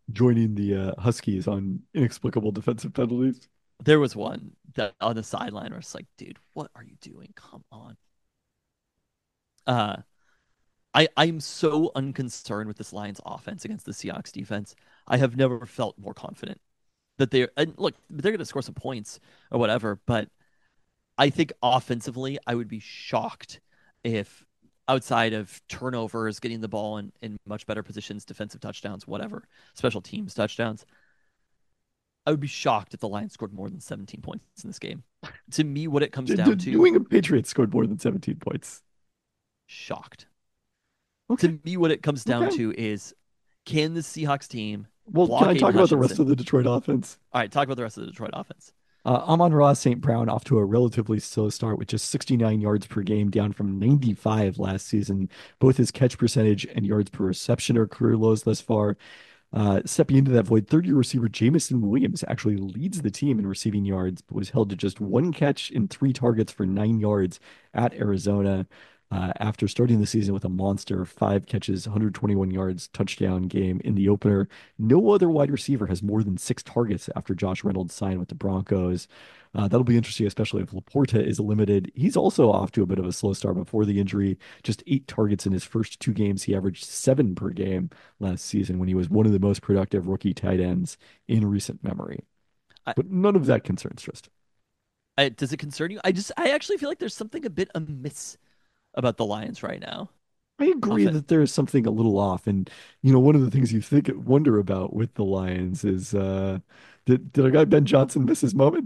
joining the Huskies on inexplicable defensive penalties. There was one that on the sideline where it's like, dude, what are you doing? Come on. Uh, I'm so unconcerned with this Lions offense against the Seahawks defense. I have never felt more confident that they're and look, they're going to score some points or whatever, but I think offensively, I would be shocked if outside of turnovers, getting the ball in much better positions, defensive touchdowns, whatever, special teams touchdowns, I would be shocked if the Lions scored more than 17 points in this game. To me, what it comes The down New to, England Patriots scored more than 17 points. shocked. Okay. To me, what it comes down Okay. to is, can the Seahawks team Well, can block I Aiden talk about the rest Hutchinson? of the Detroit offense? All right, talk about the rest of the Detroit offense. Amon-Ra St. Brown off to a relatively slow start with just 69 yards per game, down from 95 last season. Both his catch percentage and yards per reception are career lows thus far. Stepping into that void, third-year receiver Jameson Williams actually leads the team in receiving yards, but was held to just one catch and three targets for 9 yards at Arizona. After starting the season with a monster five catches, 121 yards touchdown game in the opener, no other wide receiver has more than six targets after Josh Reynolds signed with the Broncos. That'll be interesting, especially if Laporta is limited. He's also off to a bit of a slow start before the injury. Just eight targets in his first two games. He averaged seven per game last season when he was one of the most productive rookie tight ends in recent memory. I, But none of that concerns Tristan. does it concern you? I actually feel like there's something a bit amiss about the Lions right now. I agree that there is something a little off. And, one of the things you wonder about with the Lions is did our guy Ben Johnson miss his moment?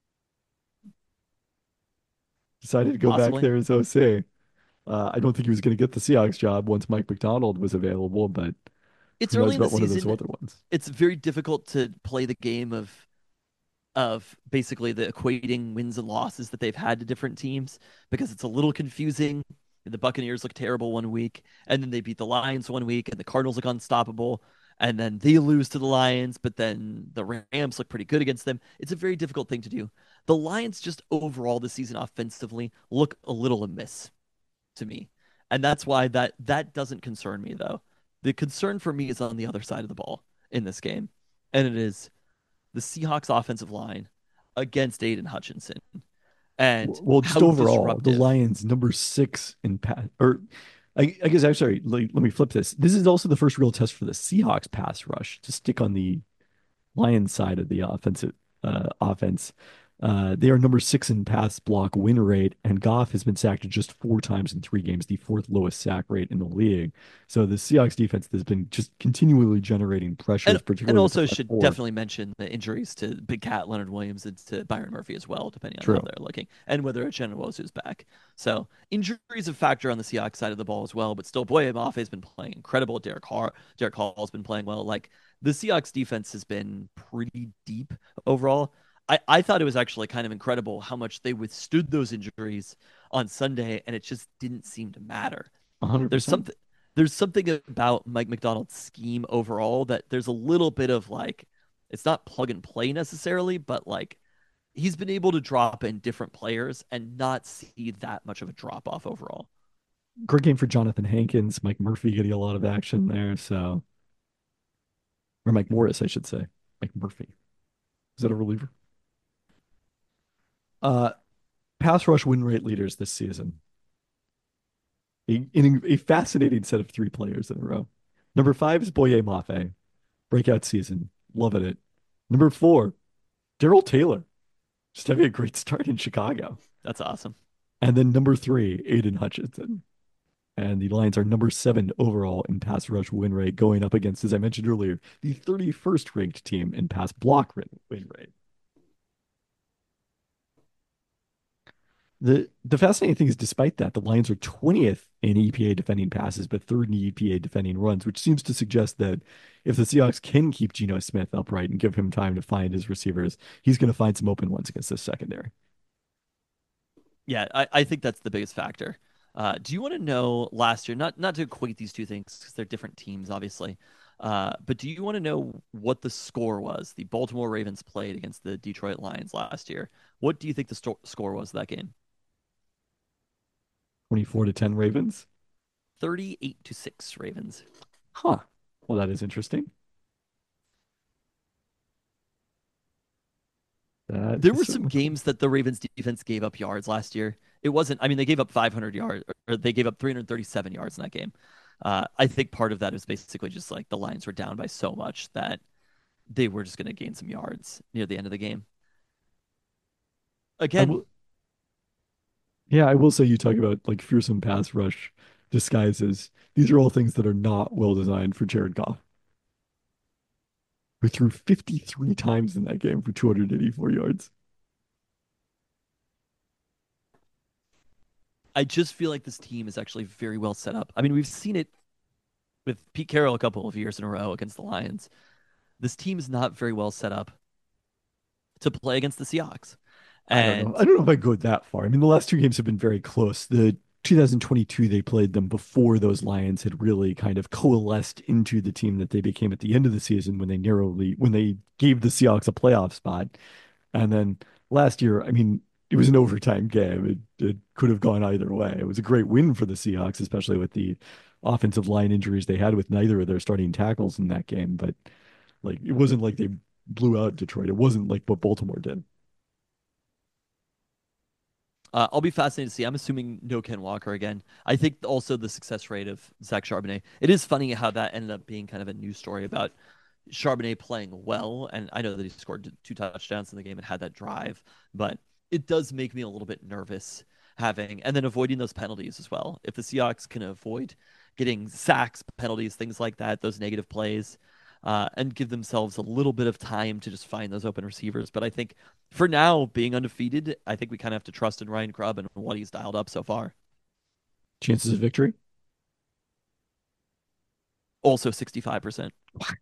Decided to go back Possibly. there as OC. I don't think he was going to get the Seahawks job once Mike McDonald was available, but It's who knows early in the about one of those season. other ones? It's very difficult to play the game of basically the equating wins and losses that they've had to different teams because it's a little confusing. The Buccaneers look terrible one week, and then they beat the Lions one week, and the Cardinals look unstoppable, and then they lose to the Lions, but then the Rams look pretty good against them. It's a very difficult thing to do. The Lions just overall this season offensively look a little amiss to me. And that's why that doesn't concern me though. The concern for me is on the other side of the ball in this game. And it is the Seahawks offensive line against Aiden Hutchinson and Well, just how overall, the disruptive. Lions number six in pass, or I guess I'm sorry. Let me flip this. This is also the first real test for the Seahawks pass rush to stick on the Lions side of the offensive offense. They are number six in pass block win rate, and Goff has been sacked just four times in three games, the fourth lowest sack rate in the league. So the Seahawks defense has been just continually generating And pressures, and particularly with the also front should four. definitely mention the injuries to Big Cat, Leonard Williams, and to Byron Murphy as well, depending on how True. they're looking, and whether Uchenna is back. So injuries a factor on the Seahawks side of the ball as well, but still, Boye Mafe has been playing incredible. Derek Hall has been playing well. Like the Seahawks defense has been pretty deep overall. I thought it was actually kind of incredible how much they withstood those injuries on Sunday, and it just didn't seem to matter. There's 100%. something there's something about Mike McDonald's scheme overall that there's a little bit of like it's not plug and play necessarily, but like he's been able to drop in different players and not see that much of a drop off overall. Great game for Jonathan Hankins, Mike Murphy getting a lot of action there. So, or Mike Morris, I should say. Mike Murphy. Is that a reliever? Uh, Pass rush win rate leaders this season. In a fascinating set of three players in a row. Number five is Boye Mafe. Breakout season. Loving it. Number four, Daryl Taylor. Just having a great start in Chicago. That's awesome. And then number three, Aiden Hutchinson. And the Lions are number seven overall in pass rush win rate, going up against, as I mentioned earlier, the 31st ranked team in pass block win rate. The fascinating thing is, despite that, the Lions are 20th in EPA defending passes, but third in EPA defending runs, which seems to suggest that if the Seahawks can keep Geno Smith upright and give him time to find his receivers, he's going to find some open ones against this secondary. Yeah, I think that's the biggest factor. Do you want to know last year, not to equate these two things because they're different teams, obviously, but do you want to know what the score was? The Baltimore Ravens played against the Detroit Lions last year. What do you think the score was of that game? 24-10 Ravens. 38-6 Ravens. Huh. Well, that is interesting. That There is were some certainly true. games that the Ravens defense gave up yards last year. It wasn't, I mean, they gave up 500 yards, or they gave up 337 yards in that game. I think part of that is basically just like the Lions were down by so much that they were just going to gain some yards near the end of the game. I Again, will, yeah, I will say you talk about like fearsome pass rush disguises. These are all things that are not well designed for Jared Goff, who threw 53 times in that game for 284 yards. I just feel like this team is actually very well set up. I mean, we've seen it with Pete Carroll a couple of years in a row against the Lions. This team is not very well set up to play against the Seahawks. I don't know. And I don't know if I go that far. I mean, the last two games have been very close. The 2022 they played them before those Lions had really kind of coalesced into the team that they became at the end of the season when they gave the Seahawks a playoff spot. And then last year, I mean, it was an overtime game. It could have gone either way. It was a great win for the Seahawks, especially with the offensive line injuries they had with neither of their starting tackles in that game. But like, it wasn't like they blew out Detroit. It wasn't like what Baltimore did. I'll be fascinated to see. I'm assuming no Ken Walker again. I think also the success rate of Zach Charbonnet. It is funny how that ended up being kind of a news story about Charbonnet playing well. And I know that he scored two touchdowns in the game and had that drive, but it does make me a little bit nervous having, and then avoiding those penalties as well. If the Seahawks can avoid getting sacks, penalties, things like that, those negative plays, and give themselves a little bit of time to just find those open receivers. But I think for now, being undefeated, I think we kind of have to trust in Ryan Grubb and what he's dialed up so far. Chances of victory? Also 65%.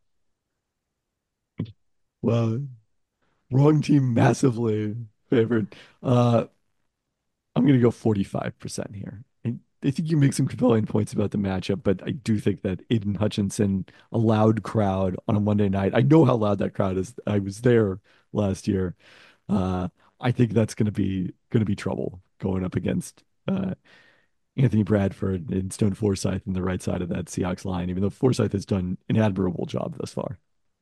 Well, wrong team massively favored. I'm going to go 45% here. I think you make some compelling points about the matchup, but I do think that Aiden Hutchinson, a loud crowd on a Monday night, I know how loud that crowd is. I was there last year. Uh, I think that's going to be trouble going up against Anthony Bradford and Stone Forsythe on the right side of that Seahawks line, even though Forsythe has done an admirable job thus far.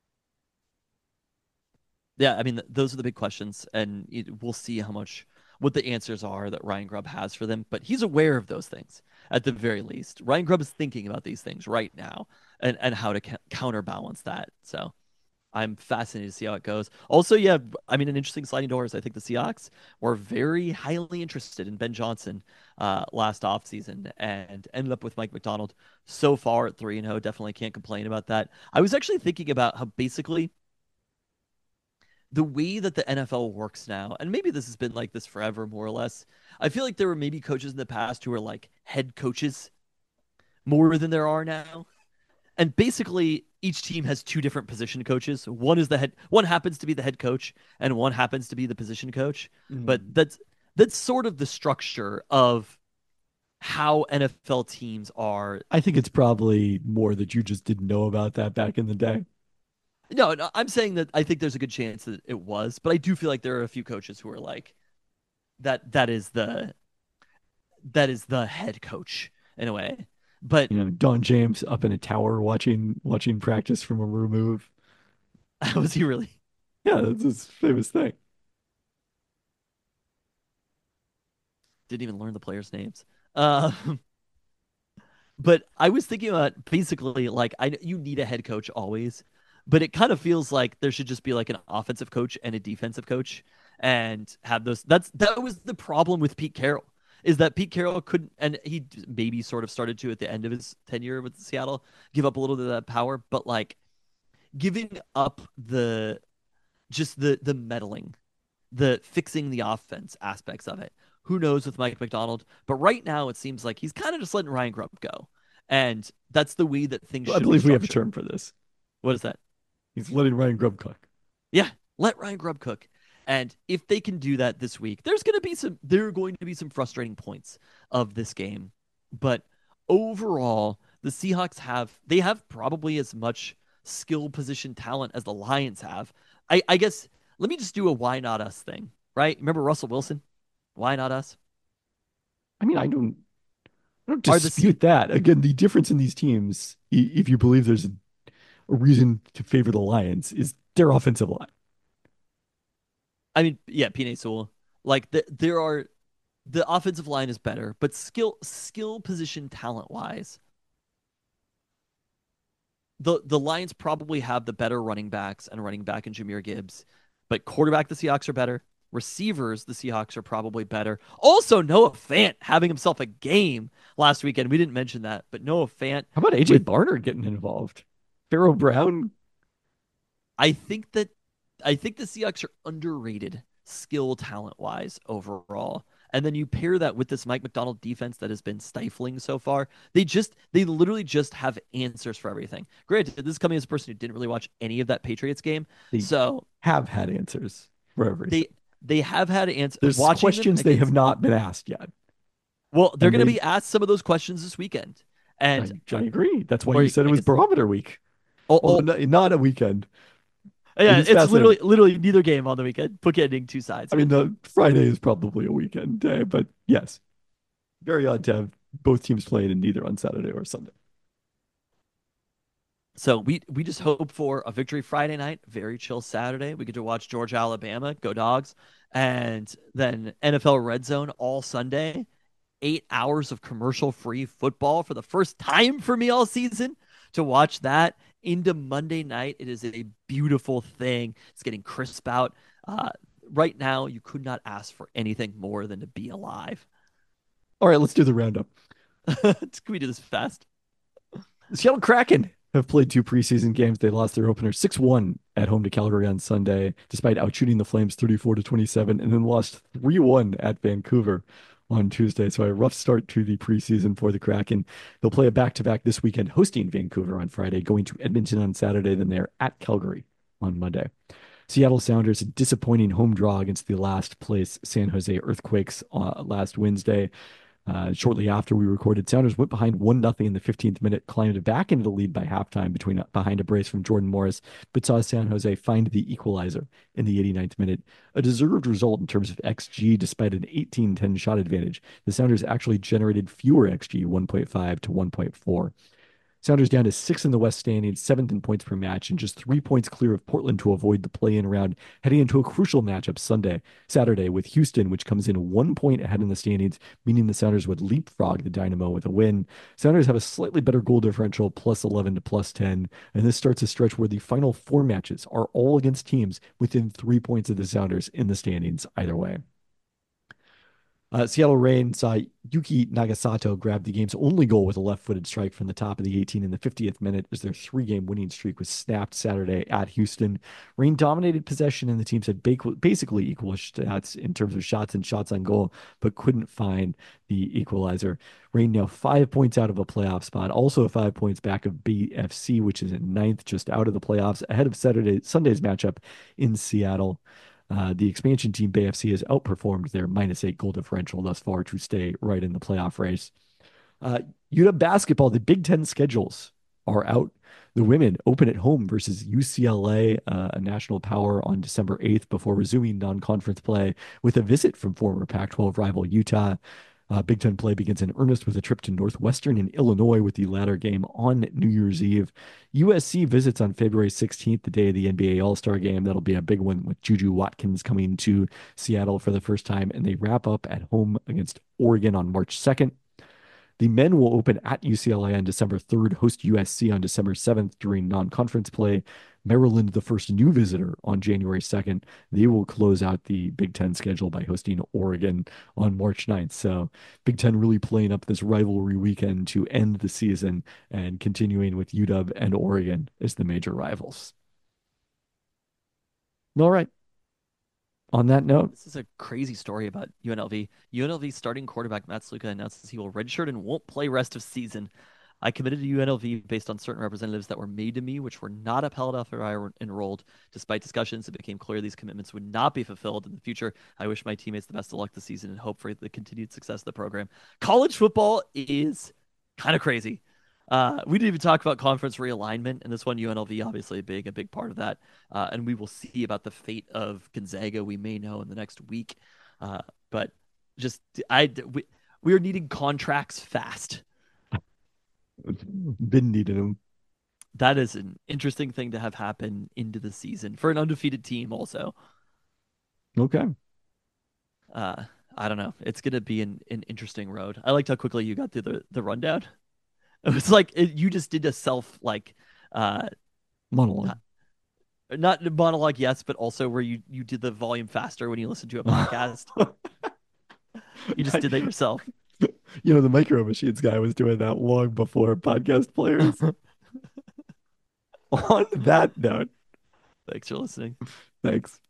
Yeah, I mean, those are the big questions, and we'll see how much what the answers are that Ryan Grubb has for them. But he's aware of those things at the very least. Ryan Grubb is thinking about these things right now and how to counterbalance that. So I'm fascinated to see how it goes. Also, yeah, I mean, an interesting sliding doors. I think the Seahawks were very highly interested in Ben Johnson last offseason and ended up with Mike Macdonald so far at 3-0. Definitely can't complain about that. I was actually thinking about how basically the way that the NFL works now, and maybe this has been like this forever, more or less. I feel like there were maybe coaches in the past who were like head coaches more than there are now. And basically, each team has two different position coaches. One happens to be the head coach, and one happens to be the position coach. But Mm. that's sort of the structure of how NFL teams are. I think it's probably more that you just didn't know about that back in the day. No, no, I'm saying that I think there's a good chance that it was, but I do feel like there are a few coaches who are like that. That is the head coach in a way. But Don James up in a tower watching practice from a remove. was he really? Yeah, that's his famous thing. Didn't even learn the players' names. Um, but I was thinking about basically like you need a head coach always, but it kind of feels like there should just be like an offensive coach and a defensive coach and have those. That was the problem with Pete Carroll is that Pete Carroll couldn't, and he maybe sort of started to at the end of his tenure with Seattle give up a little bit of that power, but like giving up the meddling, the fixing the offense aspects of it. Who knows with Mike Macdonald? But right now, it seems like he's kind of just letting Ryan Grubb go. And that's the way that things I should be believe we have a structured. term for this. What is that? He's letting Ryan Grubb cook. Yeah, let Ryan Grubb cook. And if they can do that this week, there are going to be some frustrating points of this game. But overall, the Seahawks have probably as much skill position talent as the Lions have. I guess let me just do a why not us thing, right? Remember Russell Wilson? Why not us? I mean, I don't Are the dispute that. Again, the difference in these teams, if you believe there's a reason to favor the Lions, is their offensive line. I mean, yeah, Pine Sewell. Like there are the offensive line is better, but skill position talent wise, the Lions probably have the better running backs and running back in Jahmyr Gibbs, but quarterback the Seahawks are better. Receivers the Seahawks are probably better. Also, Noah Fant having himself a game last weekend. We didn't mention that, but Noah Fant How about AJ with Barner getting involved? Pharaoh Brown. I think that I think the Seahawks are underrated skill talent wise overall. And then you pair that with this Mike McDonald defense that has been stifling so far. They literally just have answers for everything. Granted, this is coming as a person who didn't really watch any of that Patriots game. They So have had answers for everything. they have had answers There's watching them questions they have against not been asked yet. well, they're And gonna they, be asked some of those questions this weekend. And I agree. That's why or you said it I was guess barometer week. oh, Although not a weekend. It yeah, is it's fascinating. literally neither game on the weekend, bookending two sides. I mean, the Friday is probably a weekend day, but yes, very odd to have both teams playing in neither on Saturday or Sunday. So we just hope for a victory Friday night, very chill Saturday. We get to watch Georgia, Alabama, go Dogs, and then NFL Red Zone all Sunday. 8 hours of commercial-free football for the first time for me all season. To watch that into Monday night, it is a beautiful thing. It's getting crisp out. Right now, you could not ask for anything more than to be alive. All right, let's do the roundup. Can we do this fast? The Seattle Kraken have played two preseason games. They lost their opener 6-1 at home to Calgary on Sunday, despite outshooting the Flames 34-27, and then lost 3-1 at Vancouver on Tuesday. So a rough start to the preseason for the Kraken. They'll play a back-to-back this weekend, hosting Vancouver on Friday, going to Edmonton on Saturday, then they're at Calgary on Monday. Seattle Sounders, a disappointing home draw against the last place San Jose Earthquakes last Wednesday. Shortly after we recorded, Sounders went behind 1-0 in the 15th minute, climbed back into the lead by halftime behind a brace from Jordan Morris, but saw San Jose find the equalizer in the 89th minute. A deserved result in terms of XG, despite an 18-10 shot advantage. The Sounders actually generated fewer XG, 1.5 to 1.4. Sounders down to sixth in the West standings, seventh in points per match, and just 3 points clear of Portland to avoid the play-in round, heading into a crucial matchup Saturday with Houston, which comes in 1 point ahead in the standings, meaning the Sounders would leapfrog the Dynamo with a win. Sounders have a slightly better goal differential, +11 to +10, and this starts a stretch where the final four matches are all against teams within 3 points of the Sounders in the standings either way. Seattle Reign saw Yuki Nagasato grab the game's only goal with a left-footed strike from the top of the 18 in the 50th minute as their three-game winning streak was snapped Saturday at Houston. Reign dominated possession and the teams had basically equal stats in terms of shots and shots on goal, but couldn't find the equalizer. Reign now 5 points out of a playoff spot, also 5 points back of BFC, which is in ninth, just out of the playoffs, ahead of Sunday's matchup in Seattle. The expansion team BFC has outperformed their -8 goal differential thus far to stay right in the playoff race. Uh, UW basketball, the Big Ten schedules are out. The women open at home versus UCLA, a national power, on December 8th before resuming non-conference play with a visit from former Pac-12 rival Utah. Big Ten play begins in earnest with a trip to Northwestern in Illinois with the latter game on New Year's Eve. USC visits on February 16th, the day of the NBA All-Star game. That'll be a big one with Juju Watkins coming to Seattle for the first time, and they wrap up at home against Oregon on March 2nd. The men will open at UCLA on December 3rd, host USC on December 7th during non-conference play. Maryland, the first new visitor, on January 2nd. They will close out the Big Ten schedule by hosting Oregon on March 9th. So Big Ten really playing up this rivalry weekend to end the season and continuing with UW and Oregon as the major rivals. All right. On that note, This is a crazy story about UNLV. UNLV starting quarterback Matt Sluka announces he will redshirt and won't play rest of season. I committed to UNLV based on certain representatives that were made to me, which were not upheld after I enrolled. Despite discussions, it became clear these commitments would not be fulfilled in the future. I wish my teammates the best of luck this season and hope for the continued success of the program. College football is kind of crazy. We didn't even talk about conference realignment, and this one UNLV obviously a big part of that. And we will see about the fate of Gonzaga. We may know in the next week, but just we are needing contracts fast. been needing them. That is an interesting thing to have happen into the season for an undefeated team. Also, Okay. Uh, I don't know. It's gonna be an interesting road. I liked how quickly you got through the rundown. It was like you just did a self like uh Monologue. not monologue, yes, but also where you did the volume faster when you listen to a podcast. You just did that yourself. The Micro Machines guy was doing that long before podcast players. On that note, Thanks for listening. thanks.